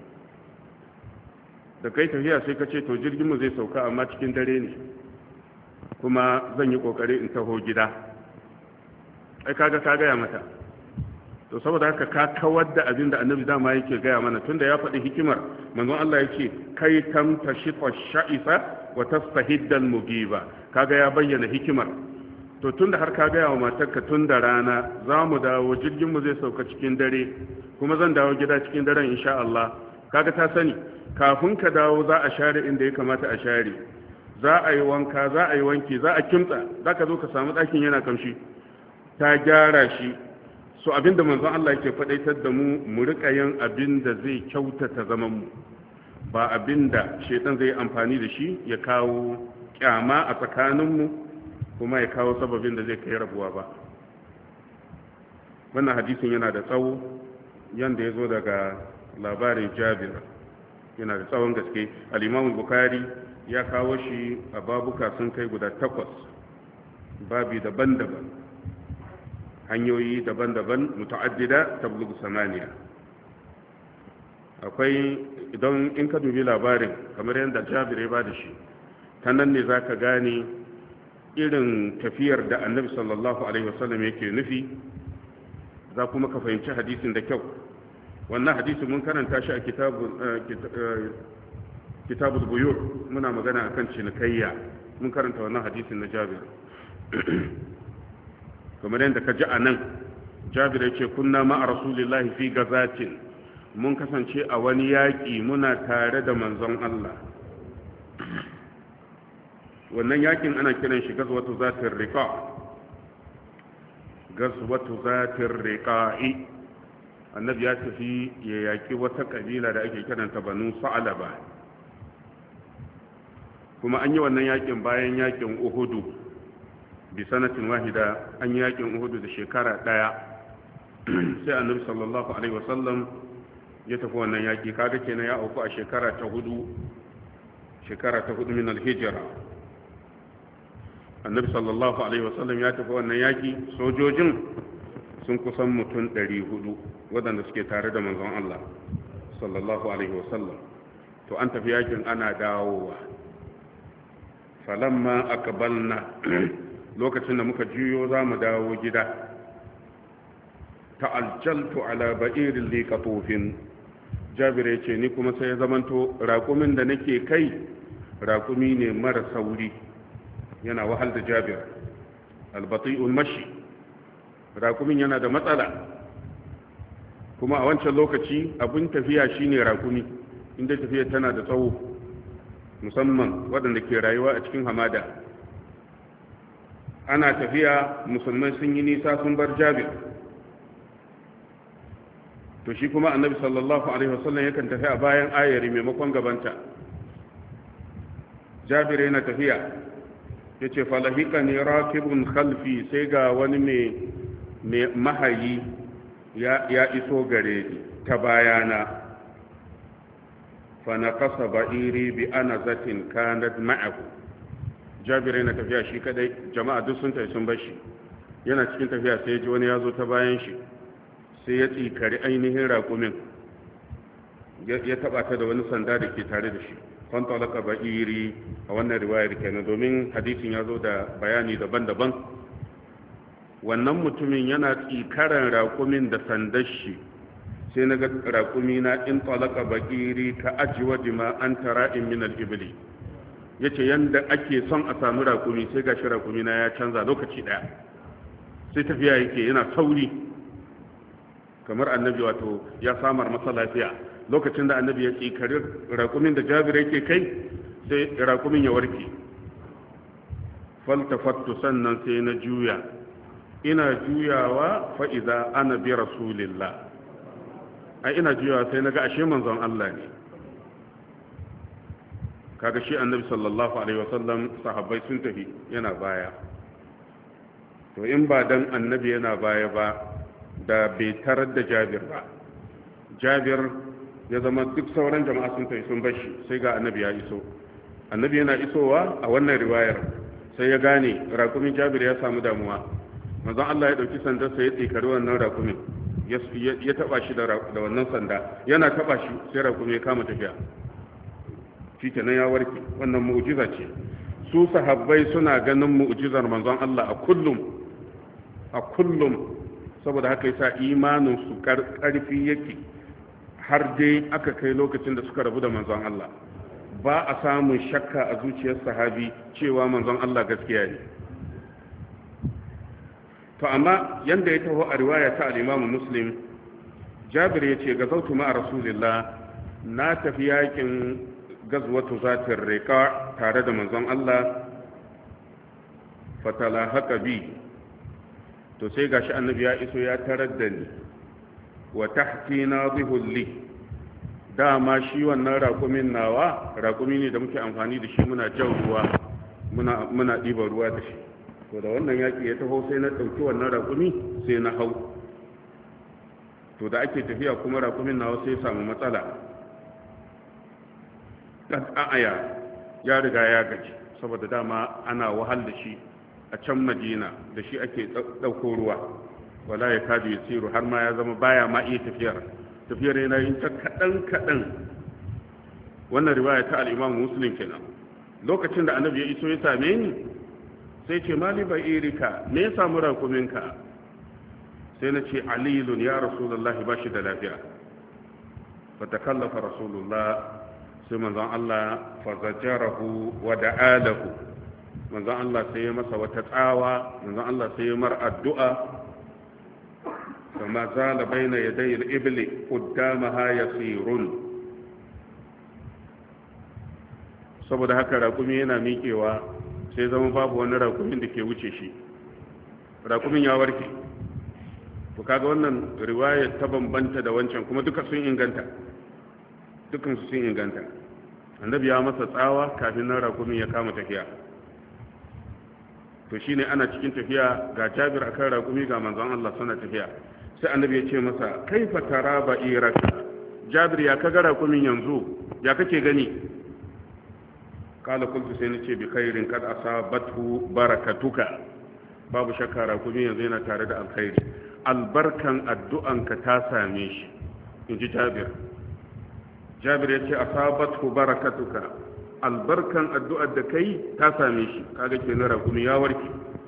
da kai tafiya sai ka ce to jirginmu zai sauka amma cikin dare ne kuma zan yi kokari in taho gida, ai kaga ka gaya mata, to saboda haka ka kawar da abin da annabi dama yake gaya mana, tunda ya faɗi hikimar manzon Allah yake kai tamtashita sha'isa wa tastahidda al-mugiba, kaga ya bayyana hikimar. to tunda har ka gaya wa matarka tun da rana za mu dawo jirginmu zai sauka cikin dare kuma zan dawo gida cikin daren insha Allah, kaga ta sani kafin ka dawo za a share inda ya kamata a share, za a yi wanka za a yi wanki za a kimtsa, za ka zo ka samu ɗakin yana kamshi, ta gyara shi. so abinda manzon Allah yake faɗaitar da mu mu rika yin abinda zai kyautata zaman mu, ba abinda shedan zai amfani da shi ya kawo kyama a tsakanin mu kuma ya kawo sababin da zai kai rabuwa ba. wannan hadisin yana da tsawo yanda yazo daga labarin Jabir, yana da tsawon gaske. al-Imam Bukhari ya kawo shi a babuka sun kai guda takwas, babi daban-daban, hanyoyi daban-daban muta'addida tablughu samaniya. akwai idan in ka dubi labarin kamar yadda Jabir ya bada shi, ta nan ne za ka gane irin tafiyar da annabi sallallahu alaihi wasallam yake nufi, za kuma ka fahimci hadisin da kyau. wannan hadisin mun karanta shi a kitabul buyur, muna magana akan cinikayya, mun karanta wannan hadisin na Jabir. kamar yadda ka ji a nan, Jabir ya ce kunna ma'a rasulillahi fi gazatin, mun kasance a wani yaƙi muna tare da manzon Allah. wannan yaƙin ana kiran shi gazwatu zatir riqa, gazwatu zatir riqa'i. annabi ya tafi ya yaƙi wata kabila da ake kiranta banu sa'alaba, kuma an yi wannan yaƙin bayan yaƙin uhudu bi sanatin wahida, an yi yaƙin uhudu da shekara ɗaya. sai annabi sallallahu alaihi wasallam ya tafi wannan yaƙi, kaga kenan ya auku a shekara ta hudu shekara ta hudu min al-hijra. annabi sallallahu alaihi wasallam ya tafi wannan yaƙi, sojojin sun kusan mutum ɗari hudu waɗanda suke tare da manzon Allah sallallahu alaihi wasallam. to an tafi yaƙin ana dawowa, falamma aqbalna, lokacin da muka juyo za mu dawo gida, ta'aljaltu ala ba'irin liqatufin. Jabir ya ce ni kuma sai ya zamanto raƙumin da nake kai raƙumi ne mara sauri, yana wahal da Jabir. albati'ul mashi, raƙumin yana da matsala, kuma a wancan lokaci abin tafiya shine raƙumi, inda tafiya tana da tsawo, musamman waɗanda ke rayuwa a cikin hamada. ana tafiya, musulmai sun yi nisa sun bar Jabir, to shi kuma annabi sallallahu alaihi wasallam yakan tafi a bayan ayari maimakon gabanta. Jabir yana tafiya, ya ce falahika ne rakibun khalfi, sai ga wani mai mahayi ya iso gare ni ta bayana. fana kasa ba'iri bi ana zatin kanad ma'ahu. Jabir yana tafiya shi kadai, jama'a duk sun tafi sun bashi, yana cikin tafiya sai ji wani ya zo ta bayan shi, sai ya tsikari ainihin raƙumin, ya taɓa ta da wani sanda da ke tare da shi. fantalaka ba'iri a wannan riwayar kenan, domin hadisin ya zo da bayani daban-daban. wannan mutumin yana tsikaran raƙumin da sandar shi, sai na ga raƙumi na in talaka ba'iri ka ajiwa jima an tara in min al-ibli. yace yanda ake son a samu raƙumi, sai gashi raƙumi na ya canza lokaci ɗaya, sai tafiya yake yana sauri kamar annabi, wato ya samar masa lafiya. lokacin da annabi ya tsikari raƙumin da Jabir yake kai, sai raƙumin ya warke. faltafattu, sannan sai na juya, ina juyawa fa'iza ana bi rasulillah, ai ina juyawa sai na ga ashe manzon Allah ne. kaga shi annabi sallallahu alaihi wasallam sahabbai sun tafi, yana baya. to in ba dan annabi yana baya ba, da bai tarar da Jabir ba. Jabir ya zama duk sauran jama'a sun tafi sun bashi, sai ga annabi ya iso. annabi yana isowa a wannan riwayar, sai ya gane rakumin Jabir ya samu damuwa. manzon Allah ya dauki sandar sai ya tsikari wannan rakumin, ya taba shi da wannan sanda, yana taba shi sai rakumin ya kama tafiya, shikenan ya warke. wannan mu'jiza ce. su sahabbai suna ganin mu'jizar manzon Allah a kullum a kullum saboda haka yasa imanin su karfi yake, har dai aka kai lokacin da suka rabu da manzon Allah. ba a samun shakka a zuciyar sahabi cewa manzon Allah gaskiya ne. to amma yanda ya taho a riwaya ta al-Imam Muslim, Jabir yace gazautu ma Rasulillah, na tafi yakin gazwatu zatir riqa tare da manzon Allah. fatala haka bi, to sai gashi annabi ya iso ya tarar da ni, wa tahti nadhihul li, dama shi wannan raƙumin nawa raƙumi ne da muke amfani da shi, muna jan ruwa, muna muna ɗiba ruwa da shi. to da wannan yaki ya taho sai na ɗauki wannan raƙumi sai na hau. to da ake tafiya kuma raƙumin nawa sai samu matsala, ɗan a'aya ya riga ya gaji, saboda dama ana wahal da shi a can Madina, da shi ake ɗauko ruwa. wala ya kadu ya tsiru, har ma ya zama baya ma iya tafiyar tafiyar yana yin ta kaɗan kaɗan. wannan riwaya ta al-Imam Muslim kenan. lokacin da annabi ya iso ya same ni sai ce mali bai irika me ya samu rakuminka sai na ce alilun ya rasulullah ba shi da lafiya fatakallafa rasulullah sai manzon Allah fazajarahu wa da'alahu manzon Allah sai ya masa wata tsawa manzon Allah sai ya mar addu'a kama zala baina yaday al-ibli qaddamaha yasirun saboda haka rakumi yana miƙewa sai zama babu wani rakumin da ke wuce shi rakumin ya warke to kaga wannan riwayar ta bambanta da wancan kuma duka sun inganta dukan su sun inganta annabi ya masa tsawa kafin nan rakumin ya kama tafiya to shine ana cikin tafiya ga Jabir akan rakumi ga manzon Allah suna tafiya sai annabi ya ce masa kaifa tara ba'iraka Jabir ya kaga rakumin yanzu ya kake gani kala kuntu sai nace bi khairin kad asabathu barakatuka babu shakka rakumi yanzu yana tare da alkhairi albarkan addu'anka ta same shi inji Jabir Jabir ya ce asabathu barakatuka albarkan addu'ar da kai ta same shi kaga kenan rakumi ya warke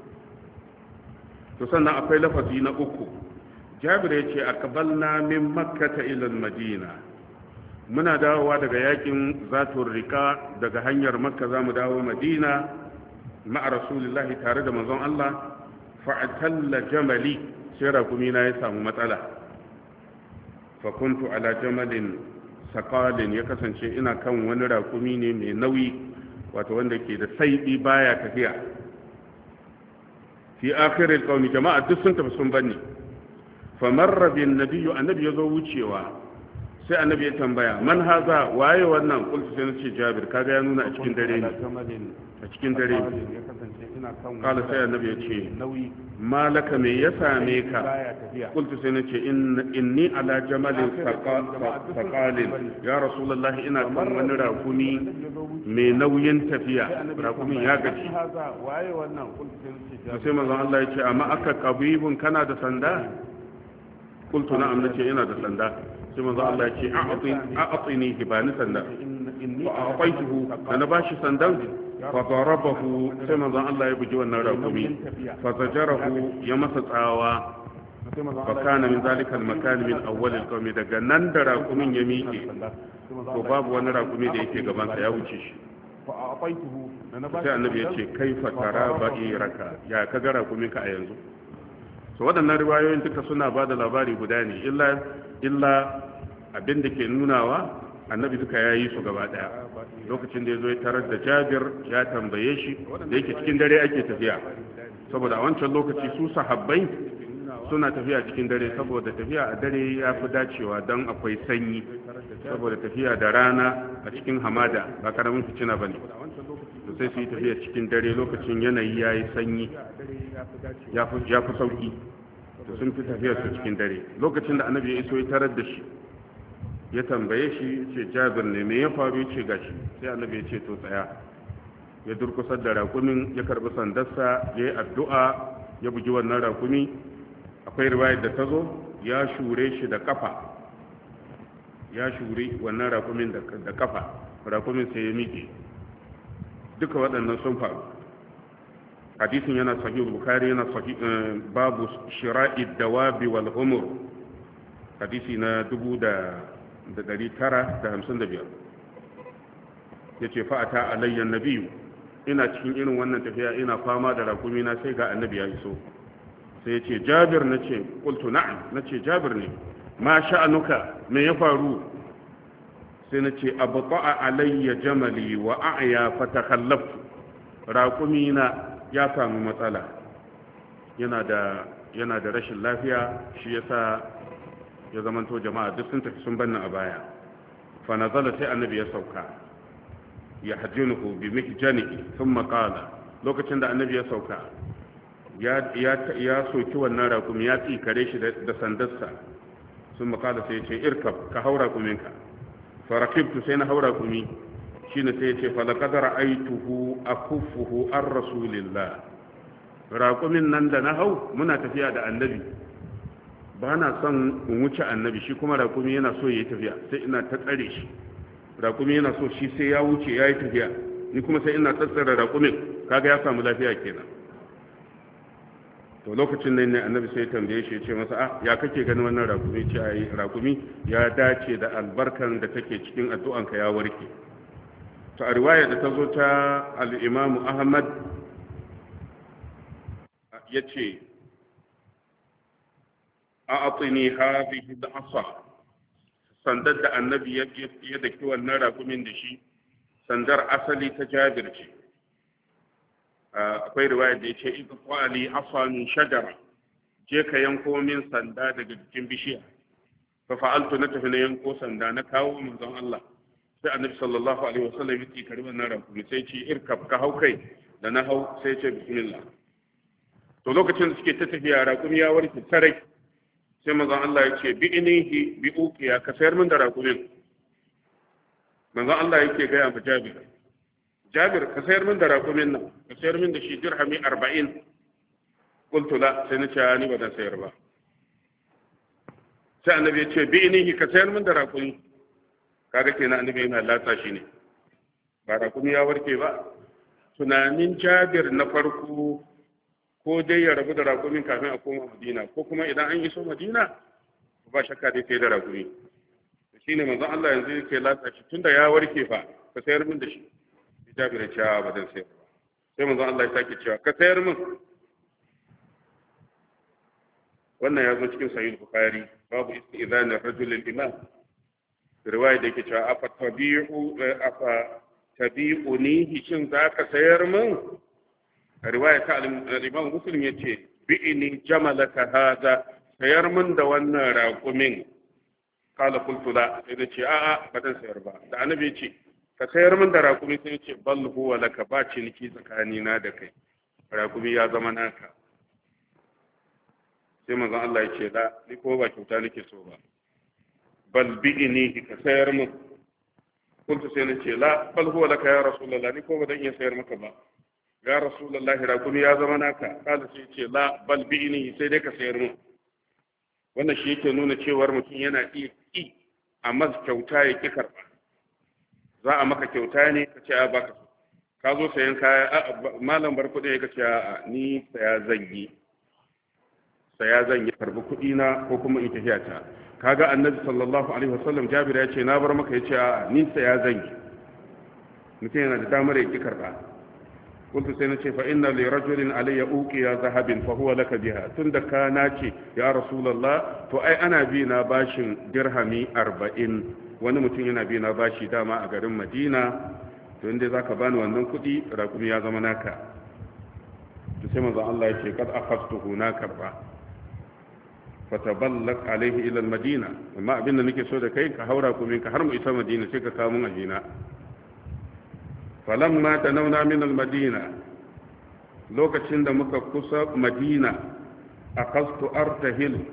to sannan akwai lafazi na uku Jabir ya ce aqbalna min makkah ila al-madina muna dawowa daga yakin zatur rika daga hanyar makka zamu dawo madina ma'a rasulullahi tare da manzon Allah fa'atalla jamali sai rakumi na ya samu matsala fa kuntu ala jamalin saqalin ya kasance ina kan wani rakumi ne mai nauyi wato wanda ke da saibi baya tafiya fi akhiril qawmi jama'a duk sun tafi sun banni fa marra bin nabiyyu annabi yazo wucewa sai annabi ya tambaya man haza waye wannan kullu sai nace Jabir kaga ya nuna a cikin dare ne a cikin dare ne kala sai annabi ya ce malaka me ya same ka kullu sai nace inni ala jamalin saqalin ya rasulullahi ina kan wani rakumi mai nauyin tafiya rakumin ya gaji sai manzon Allah ya ce amma aka qabibun kana da sanda kullu na'am nace ina da sanda sai manzo Allah ce a'atini hibani sanda fa a'taituhu da na bashi sandan fa darabahu sai manzo Allah ya buji wannan rakumi fa zajarahu ya masa tsawa fa kana min zalika al-makan min awwal al-qawmi daga nan da rakumin ya miƙe to babu wani rakumi da yake gaban sa ya wuce shi sai annabi ya ce kaifa tara ba'iraka ya kaga rakumin ka a yanzu so waɗannan riwayoyin duka suna ba da labari guda ne illa illa abin da ke nunawa annabi duka ya yi su gaba ɗaya lokacin da ya zo ya tarar da Jabir ya tambaye shi da yake cikin dare ake tafiya saboda a wancan lokaci su sahabbai suna tafiya cikin dare saboda tafiya a dare ya fi dacewa don akwai sanyi saboda tafiya da rana a cikin hamada ba karamin fitina ba ne sai su yi tafiya cikin dare lokacin yanayi ya yi sanyi ya fi sauki da sun fi tafiyar su cikin dare lokacin da annabi ya iso ya tarar da shi ya tambaye shi ce Jabir ne me ya faru ya ce gashi sai annabi ya ce to tsaya ya durkusar da rakumin ya karbi sandarsa ya yi addu'a ya bugi wannan rakumi akwai riwayar da ta zo ya shure shi da kafa ya shure wannan rakumin da kafa rakumin sai ya miƙe duka waɗannan sun faru hadisin yana sahih bukhari yana sahih babu shira'i dawabi wal humur hadisi na dubu da dari tara da hamsin da biyar yace fa ata alayya nabiyyu ina cikin irin wannan tafiya ina fama da rakumi na sai ga annabi ya iso sai yace Jabir nace qultu na'am nace Jabir ne ma sha'anuka me ya faru sai nace abta'a alayya jamali wa a'ya fatakhallaftu rakumi na ya samu matsala yana da yana da rashin lafiya shi yasa ya zamanto jama'a duk sun tafi sun banna a baya fa nazala sai annabi ya sauka ya hajjunuhu bi mihjanihi thumma qala lokacin da annabi ya sauka ya ya ya soki wannan rakumi ya tsikare shi da sandarsa thumma qala sai ya ce irkab ka haura kuminka fa rakibtu sai na haura kumi shine sai ya ce fa laqad ra'aytuhu akuffuhu ar rasulillah raqumin nan da na hau muna tafiya da annabi ba na son in wuce annabi shi kuma raqumi yana so yayi tafiya sai ina ta tsare shi raqumi yana so shi sai ya wuce yayi tafiya ni kuma sai ina tsatsara raƙumin, kaga ya samu lafiya kenan. to lokacin nan ne annabi sai tambaye shi ya ce masa ah ya kake ganin wannan raƙumi? ce ai raƙumi ya dace da albarkan da take cikin addu'anka ya warke. to a riwaya da ta zo ta al-Imam Ahmad yace a'atini hadhihi al-asa, sandar da annabi ya ya daki wannan raƙumin da shi sandar asali ta Jabir ce. akwai riwaya da yace idh qali asa min shajara, je ka yanko min sanda daga jikin bishiya. fa fa'altu, na tafi na yanko sanda na kawo manzon Allah. sai annabi sallallahu alaihi wasallam ya karbi wannan raƙumi sai ce irkab, ka hau kai. da na hau sai ce bismillah. to lokacin da suke ta tafiya raƙumi ya warke sarai, sai manzon Allah ya ce bi inihi bi uqiya, ka sayar min da raƙumin. manzon Allah yake gaya ma Jabir, Jabir ka sayar min da raƙumin nan, ka sayar min da shi dirhami arba'in. qultu la, sai na ce ni ba da sayar ba. sai annabi ya ce bi inihi, ka sayar min da raƙumi. kaga kenan annabi yana latsa shi ne, ba raƙumi ya warke ba. tunanin Jabir na farko, ko dai ya rabu da raƙumin kafin a koma Madina, ko kuma idan an iso Madina ba shakka dai sai da raƙumi. shi ne manzon Allah yanzu yake latsa shi, tunda ya warke fa ka sayar min da shi. Jabir ya ce ba dan sayar ba. sai manzon Allah ya sake cewa ka sayar min. wannan ya zo cikin sahih Bukhari, babu istizan ar-rajul lil-imam, riwaya da yake cewa afa tabi'u afa tabi'uni, shin zaka sayar min? riwaya ta al-Imam Muslim yace bi'ini jamalaka hada, sayar min da wannan raƙumin. kala qultu la, sai da ce a'a ba dan sayar ba. da annabi yace ka sayar min da raƙumi, sai yace bal huwa laka, ba ciniki tsakani na da kai, raƙumi ya zama naka. sai manzon Allah yace la, ni ko ba kyauta nake so ba, bal bi'ini, ka sayar min. qultu sai nace la, bal huwa laka ya rasulullah, ni ko ba dan iya sayar maka ba ya rasulullah, raƙumi ya zama naka. kala sai yace la, bal bi'ini, sai dai ka sayar min. wannan shi yake nuna cewar mutum yana iya ki a masa kyauta ya ki karba. za a maka kyauta ne ka ce a baka so, ka zo sayan kaya a malam bar kuɗi ka ce a ni saya zan yi saya zan yi karbi kuɗi na ko kuma in tafiya ta. kaga annabi sallallahu alaihi wasallam Jabir ya ce na bar maka, ya ce a ni saya zan yi. mutum yana da damar ya ki karba. قلت سنتي فإن لرجل علي أوقيا ذهب فهو لك بها. تندك ناتي يا رسول الله، تو أي أنا بينا باشن درهمي أربعين، wani mutum yana bi na bashi dama a garin Madina, to inda zaka bani wannan kuɗi rakumi ya zama naka. to sai manzo Allah ya ce kad akhadtuhu na karba, fataballaq alaihi ila al-Madina, amma abinda nake so da kai ka haura kumin ka har mu isa Madina sai ka kawo mun ajina. falamma tanawna min al-Madina, lokacin da muka kusa Madina, akastu artahil,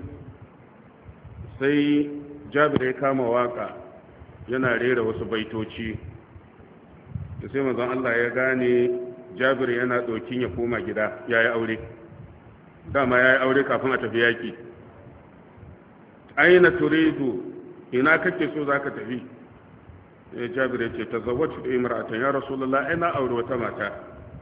sai Jabir ya kama waka yana rera wasu baitoci. da sai manzon Allah ya gane Jabir yana dokin ya koma gida, yayi aure dama yayi aure kafin a tafi yaki. aina turidu, ina kake so zaka tafi? ya Jabir ya ce tazawwajtu imra'atan ya rasulullah, ina aure wata mata.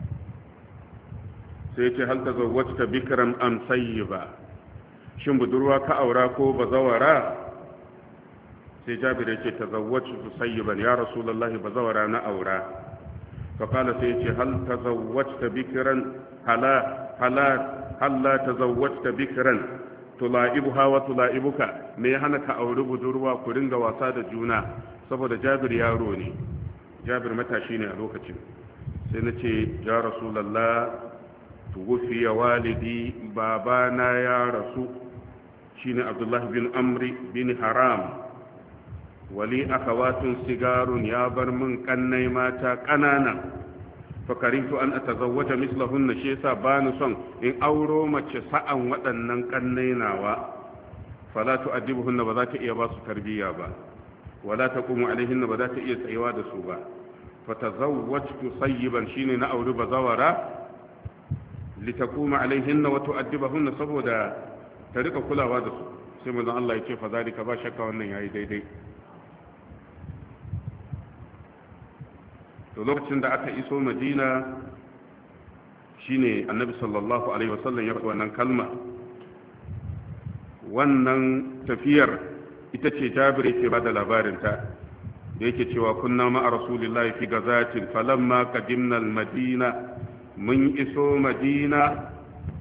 sai ya ce hal tazawwajta bikran am sayyiba, shin budurwa ka aura ko bazawara? sai Jabir ya ce tazawwajtu sayyiban ya rasulullah, bazawara na aura. fa qala sai ya ce hal tazawwajta bikran hala hala halla tazawwajta bikran tula'ibuha wa tula'ibuka, me ya hana ka auri budurwa ku ringa wasa da juna? saboda Jabir yaro ne, Jabir matashi ne a lokacin. sai na ce ya rasulallah, tuwfiya walidi, babana ya rasu, shine Abdullah bin Amri bin Haram. wali akhawatun sigarun, ya bar min kannai mata kanana. fakaritu an atazawwaja mislahunna, shi yasa bani son in auro mace sa'an waɗannan kannai nawa. fala tu'adibuhunna, ba za ta iya ba su tarbiyya ba. wala taqumu alaihinna, ba za ta iya tsayawa da su ba. fatazawwajtu sayyiban, shine na auri bazawara, litakuma alaihinna wa tu'addibahunna, saboda ta rika kulawa da su. sai manzon Allah ya ce fa zalika, ba shakka wannan yayi daidai. to lokacin da aka iso madina shine annabi sallallahu alaihi wasallam ya faɗi wannan kalma. wannan tafiyar ita ce jabir yake ba da labarinta da yake cewa kunna ma'a rasulillahi fi gazatin falamma qadimna al-madina mun iso madina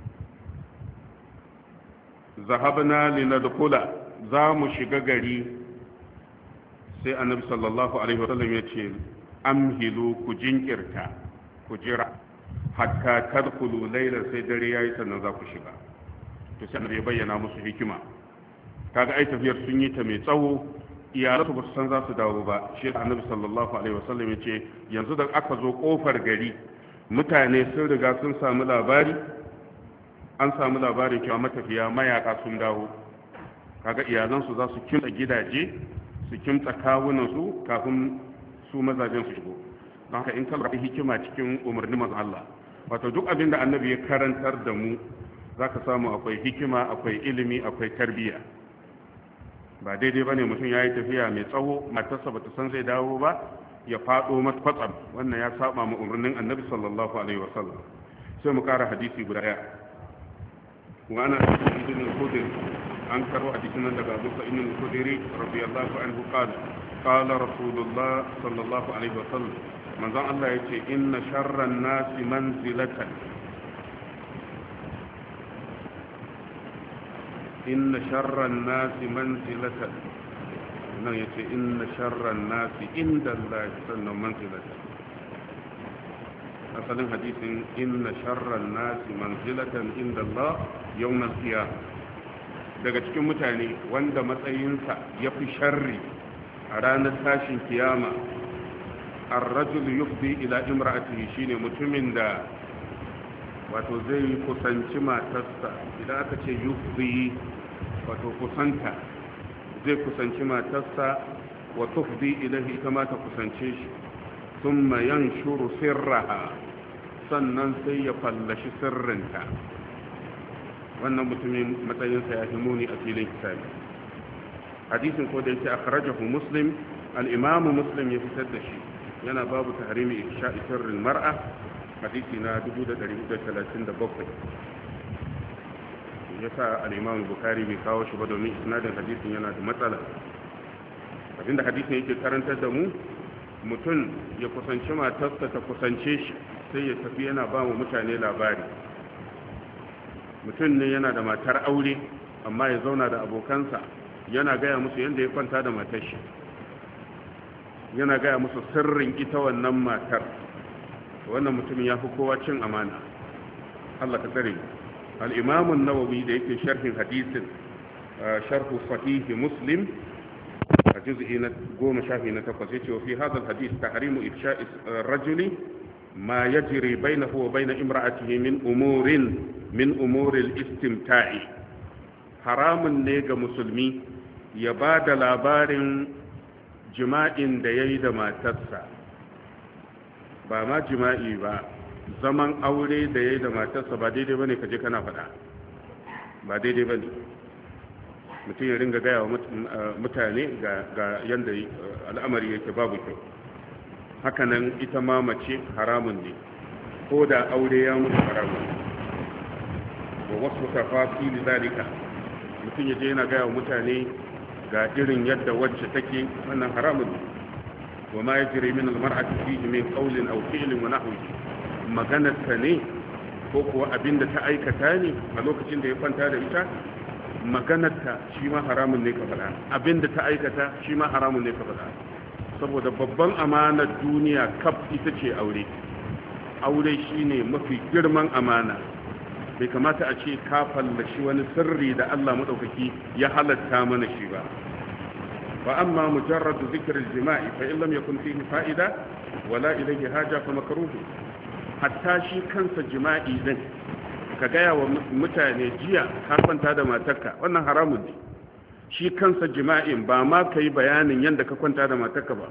zahabna linadkhula za mu shiga gari sai annabi sallallahu alaihi wasallam ya ce amhilu ku jinkirta ku jira hatta tadkhulu laylan sai dare yayi sannan za ku shiga to sai annabi ya bayyana musu hikima kaga ai tafiyar sun yi ta mai tsawo iyalansu ba su san za su dawo ba shi annabi sallallahu alaihi wasallam ya ce yanzu da aka zo kofar gari mutane sun riga sun samu labari an samu labarin cewa matafiya mayaka sun dawo kaga iyalansu za su kimtsa gidaje su kimtsa kawunansu kafin su mazajen su shigo don haka in ka lura hikima cikin umarnin manzon Allah wato duk abin da annabi ya karantar da mu zaka samu akwai hikima akwai ilimi akwai tarbiyya ba daidai bane mutum yayi tafiya mai tsawo matarsa bata san zai dawo ba ya fado mata kwatsam wannan ya saba mu umarnin annabi sallallahu alaihi wasallam sai mu kara hadisi guda daya wa ana ibn al-khudri an karo hadisin nan daga Abu Sa'id al-Khudri radiyallahu anhu qala qala rasulullah sallallahu alaihi wasallam manzon Allah yace inna sharran nasi manzilatan inna sharran nasi manzilatan nan yace inna sharran nasi inda Allah sannan manzilatan asalin hadisin inna sharran nasi manzilatan inda Allah yawm al-qiyamah daga cikin mutane wanda matsayinsa ya fi sharri a ranar tashin kiyama ar-rajul yufdi ila imra'atihi shine mutumin da wato zai kusanci matarsa idan aka ce yufdi wato kusanta zai kusanci matarsa wa tufdi ilahi ita ma ta kusance shi thumma yanshuru sirraha sannan sai ya fallashi sirrinta wannan mutumin matsayinsa ya fi muni a filin hisabi hadisin ko da yake akhrajahu muslim al-imam muslim ya fitar da shi yana babu tahrimi ifsha'i sirril mar'a hadisi na dubu da ɗari da talatin da bakwai yasa al-imam bukhari bai kawo shi ba domin isnadin hadisin yana da matsala abinda hadisin yake karantar da mu mutum ya kusanci matarsa ta kusance shi sai ya tafi yana ba mu mutane labari mutum ne yana da matar aure amma ya zauna da abokansa yana gaya musu yadda ya kwanta da matar shi yana gaya musu sirrin ita wannan matar wannan mutumin ya fi kowa cin amana Allah ka tsare al-imam an-nawawi da yake sharhin hadisin sharhu sahih muslim a juz'i na goma shafi na takwas yace wa fi hadha al-hadith tahrimu ifsha'i ar-rajuli ma yajri bainahu wa bain imra'atihi min umurin min umuril istimta'i haramun ne ga musulmi ya ba da labarin jima'in da ya yi da matarsa ba ma jima'i ba zaman aure da ya yi da matarsa ba daidai ba ne kaje kana faɗa ba daidai ba ne mutum ya ringa gaya wa mutane ga yadda al'amari yake babu kyau hakanan ita ma mace haramun ne ko da aure ya mutu haramun wa wasu tafasili zalika mutum ya je yana gaya wa mutane ga irin yadda wacce take wannan haramun wa ma yajri min al-mar'ati fihi min qawlin aw fi'lin wa nahwihi maganarta ne ko kuwa abinda ta aikata ne a lokacin da ya kwanta da ita maganarta shi ma haramun ne ka faɗa abinda ta aikata shi ma haramun ne ka faɗa saboda babban amanar duniya kaf ita ce aure aure shine mafi girman amana bai kamata a ce ka fallashi wani sirri da Allah madaukaki ya halatta mana shi ba fa amma mujarradu zikr al-jima'i fa in lam yakun fihi fa'ida wala ilayhi haja fa makruh hatta shi kansa jima'i din ka gaya wa mutane jiya ka kwanta da matarka wannan haramun ne shi kansa jima'in ba ma kai bayanin yadda ka kwanta da matarka ba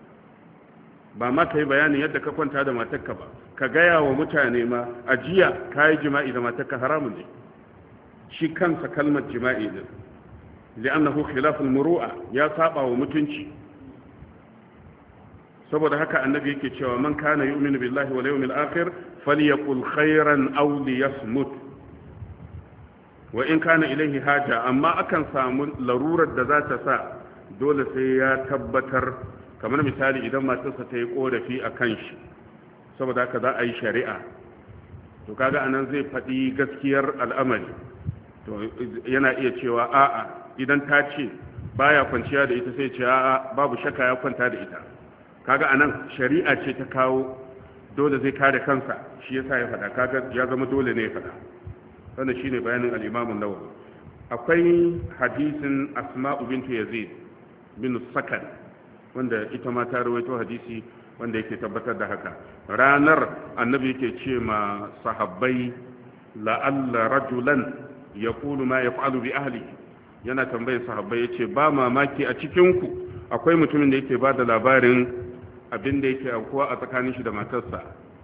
ba ma kai bayanin yadda ka kwanta da matarka ba ka gaya wa mutane ma a jiya ka yi jima'i da matarka haramun ne shi kansa kalmar jima'i din li'annahu khilaful muru'a ya saba wa mutunci saboda haka annabi yake cewa man kana yu'minu billahi wal yawmil akhir falyaqul khairan aw liyasmut wa in kana ilayhi haja, amma akan samu larurar da za ta sa dole sai ya tabbatar, kamar misali idan matarsa ta yi korafi a kan shi saboda haka za a yi shari'a, to kaga anan zai faɗi gaskiyar al'amari, to yana iya cewa a'a idan ta ce baya kwanciya da ita sai ce a'a babu shakka ya kwanta da ita, kaga anan shari'a ce ta kawo dole zai kare kansa, shi yasa ya faɗa, kaga ya zama dole ne ya faɗa. wannan shine bayanin al-Imam an-Nawawi. Akwai hadisin Asma'u bint Yazid bin Sakan wanda ita ma ta rawaito hadisi wanda yake tabbatar da haka. Ranar annabi yake ce ma sahabbai la'alla rajulan yaqulu ma yaf'alu bi ahli, yana tambayar sahabbai yace ba mamaki a cikin ku akwai mutumin da yake bada labarin abin da yake aukuwa a tsakanin shi da matarsa.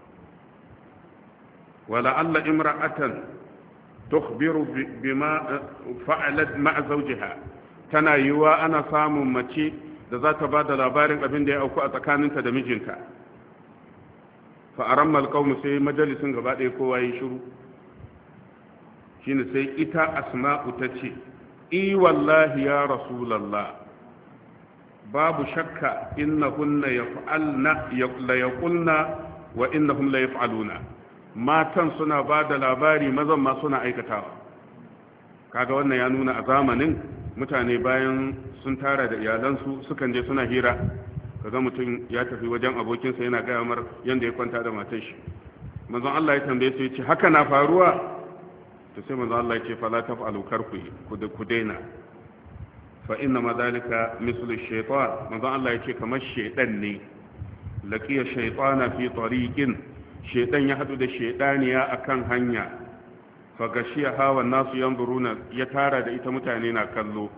wala alla imra'atan tukhbiru bima fa'alat ma'a zawjiha, tana yiwa ana samun mace da za ta bada labarin abin da ya auku a tsakaninta da mijinta. fa aramma alqawm sai majalisin gaba ɗaya kowa yi shiru, shine sai ita asma'u tace i wallahi ya rasulullah babu shakka innahunna yaf'alna la yaqulna wa innahum la yaf'aluna, matan suna ba da labari mazan ma suna aikatawa. kaga wannan ya nuna a zamanin mutane bayan sun tara da iyalansu sukan je suna hira, kaga mutum ya tafi wajen abokinsa yana gaya mar yanda ya kwanta da matar shi. manzon Allah ya tambaye su yace haka na faruwa, to sai manzon Allah ya ce fala taf'alu karku ku daina, fa inna ma zalika mislu shaytan. manzon Allah ya ce kamar shaydan ne, laqiya shaytana fi tariqin, shaydan ya hadu da shaydaniya akan hanya, fa gashiya hawa nasu yanzuruna, ya tara da ita mutane na kallo.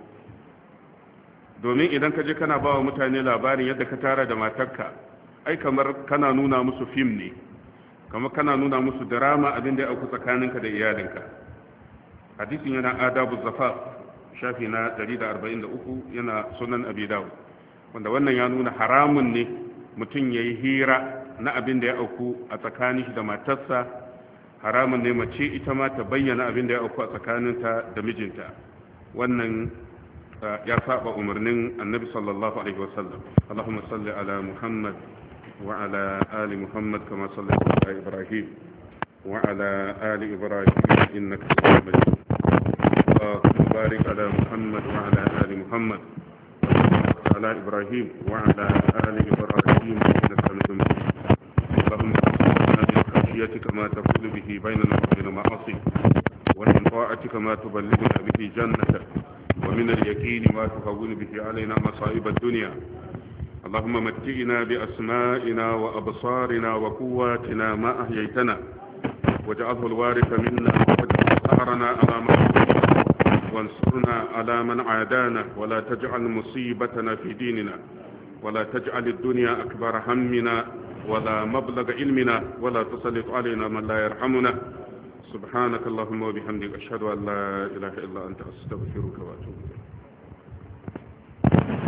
domin idan ka je kana bawa mutane labarin yadda ka tara da matarka, ai kamar kana nuna musu fim ne, kamar kana nuna musu drama abin da ya auku tsakaninka da iyalinka. hadisin yana adabu zafaf shafi na ɗari da arba'in da uku, yana sunan abi dawud, wanda wannan ya nuna haramun ne mutum ya yi hira na abin da ya auku a tsakanin shi da matarsa, haramun ne mace ita ma ta bayyana abin da ya auku a tsakaninta da mijinta. wannan ya saba umarnin annabi sallallahu alaihi wasallam. Allahumma salli ala Muhammad wa ala ali Muhammad kama sallaita ala Ibrahim wa ala ali Ibrahim innaka Hamidum Majid. Allahumma barik ala Muhammad wa ala ali Muhammad ala Ibrahim wa ala ali Ibrahim innaka Hamidum Majid. Allahumma qina min khashyatika ma taqulu bihi bainana wa bain ma'asik wa min ta'atika ma tuballighuna bihi jannatak ومن اليقين ما تهون به علينا مصائب الدنيا. اللهم متئنا بأسمائنا وأبصارنا وقواتنا ما أحييتنا واجعله الوارث منا واجعل ثأرنا على من وانصرنا على من عادانا ولا تجعل مصيبتنا في ديننا ولا تجعل الدنيا أكبر همنا ولا مبلغ علمنا ولا تسلط علينا من لا يرحمنا. سبحانك اللهم وبحمدك أشهد أن لا إله إلا أنت أستغفرك وأتوب إليك.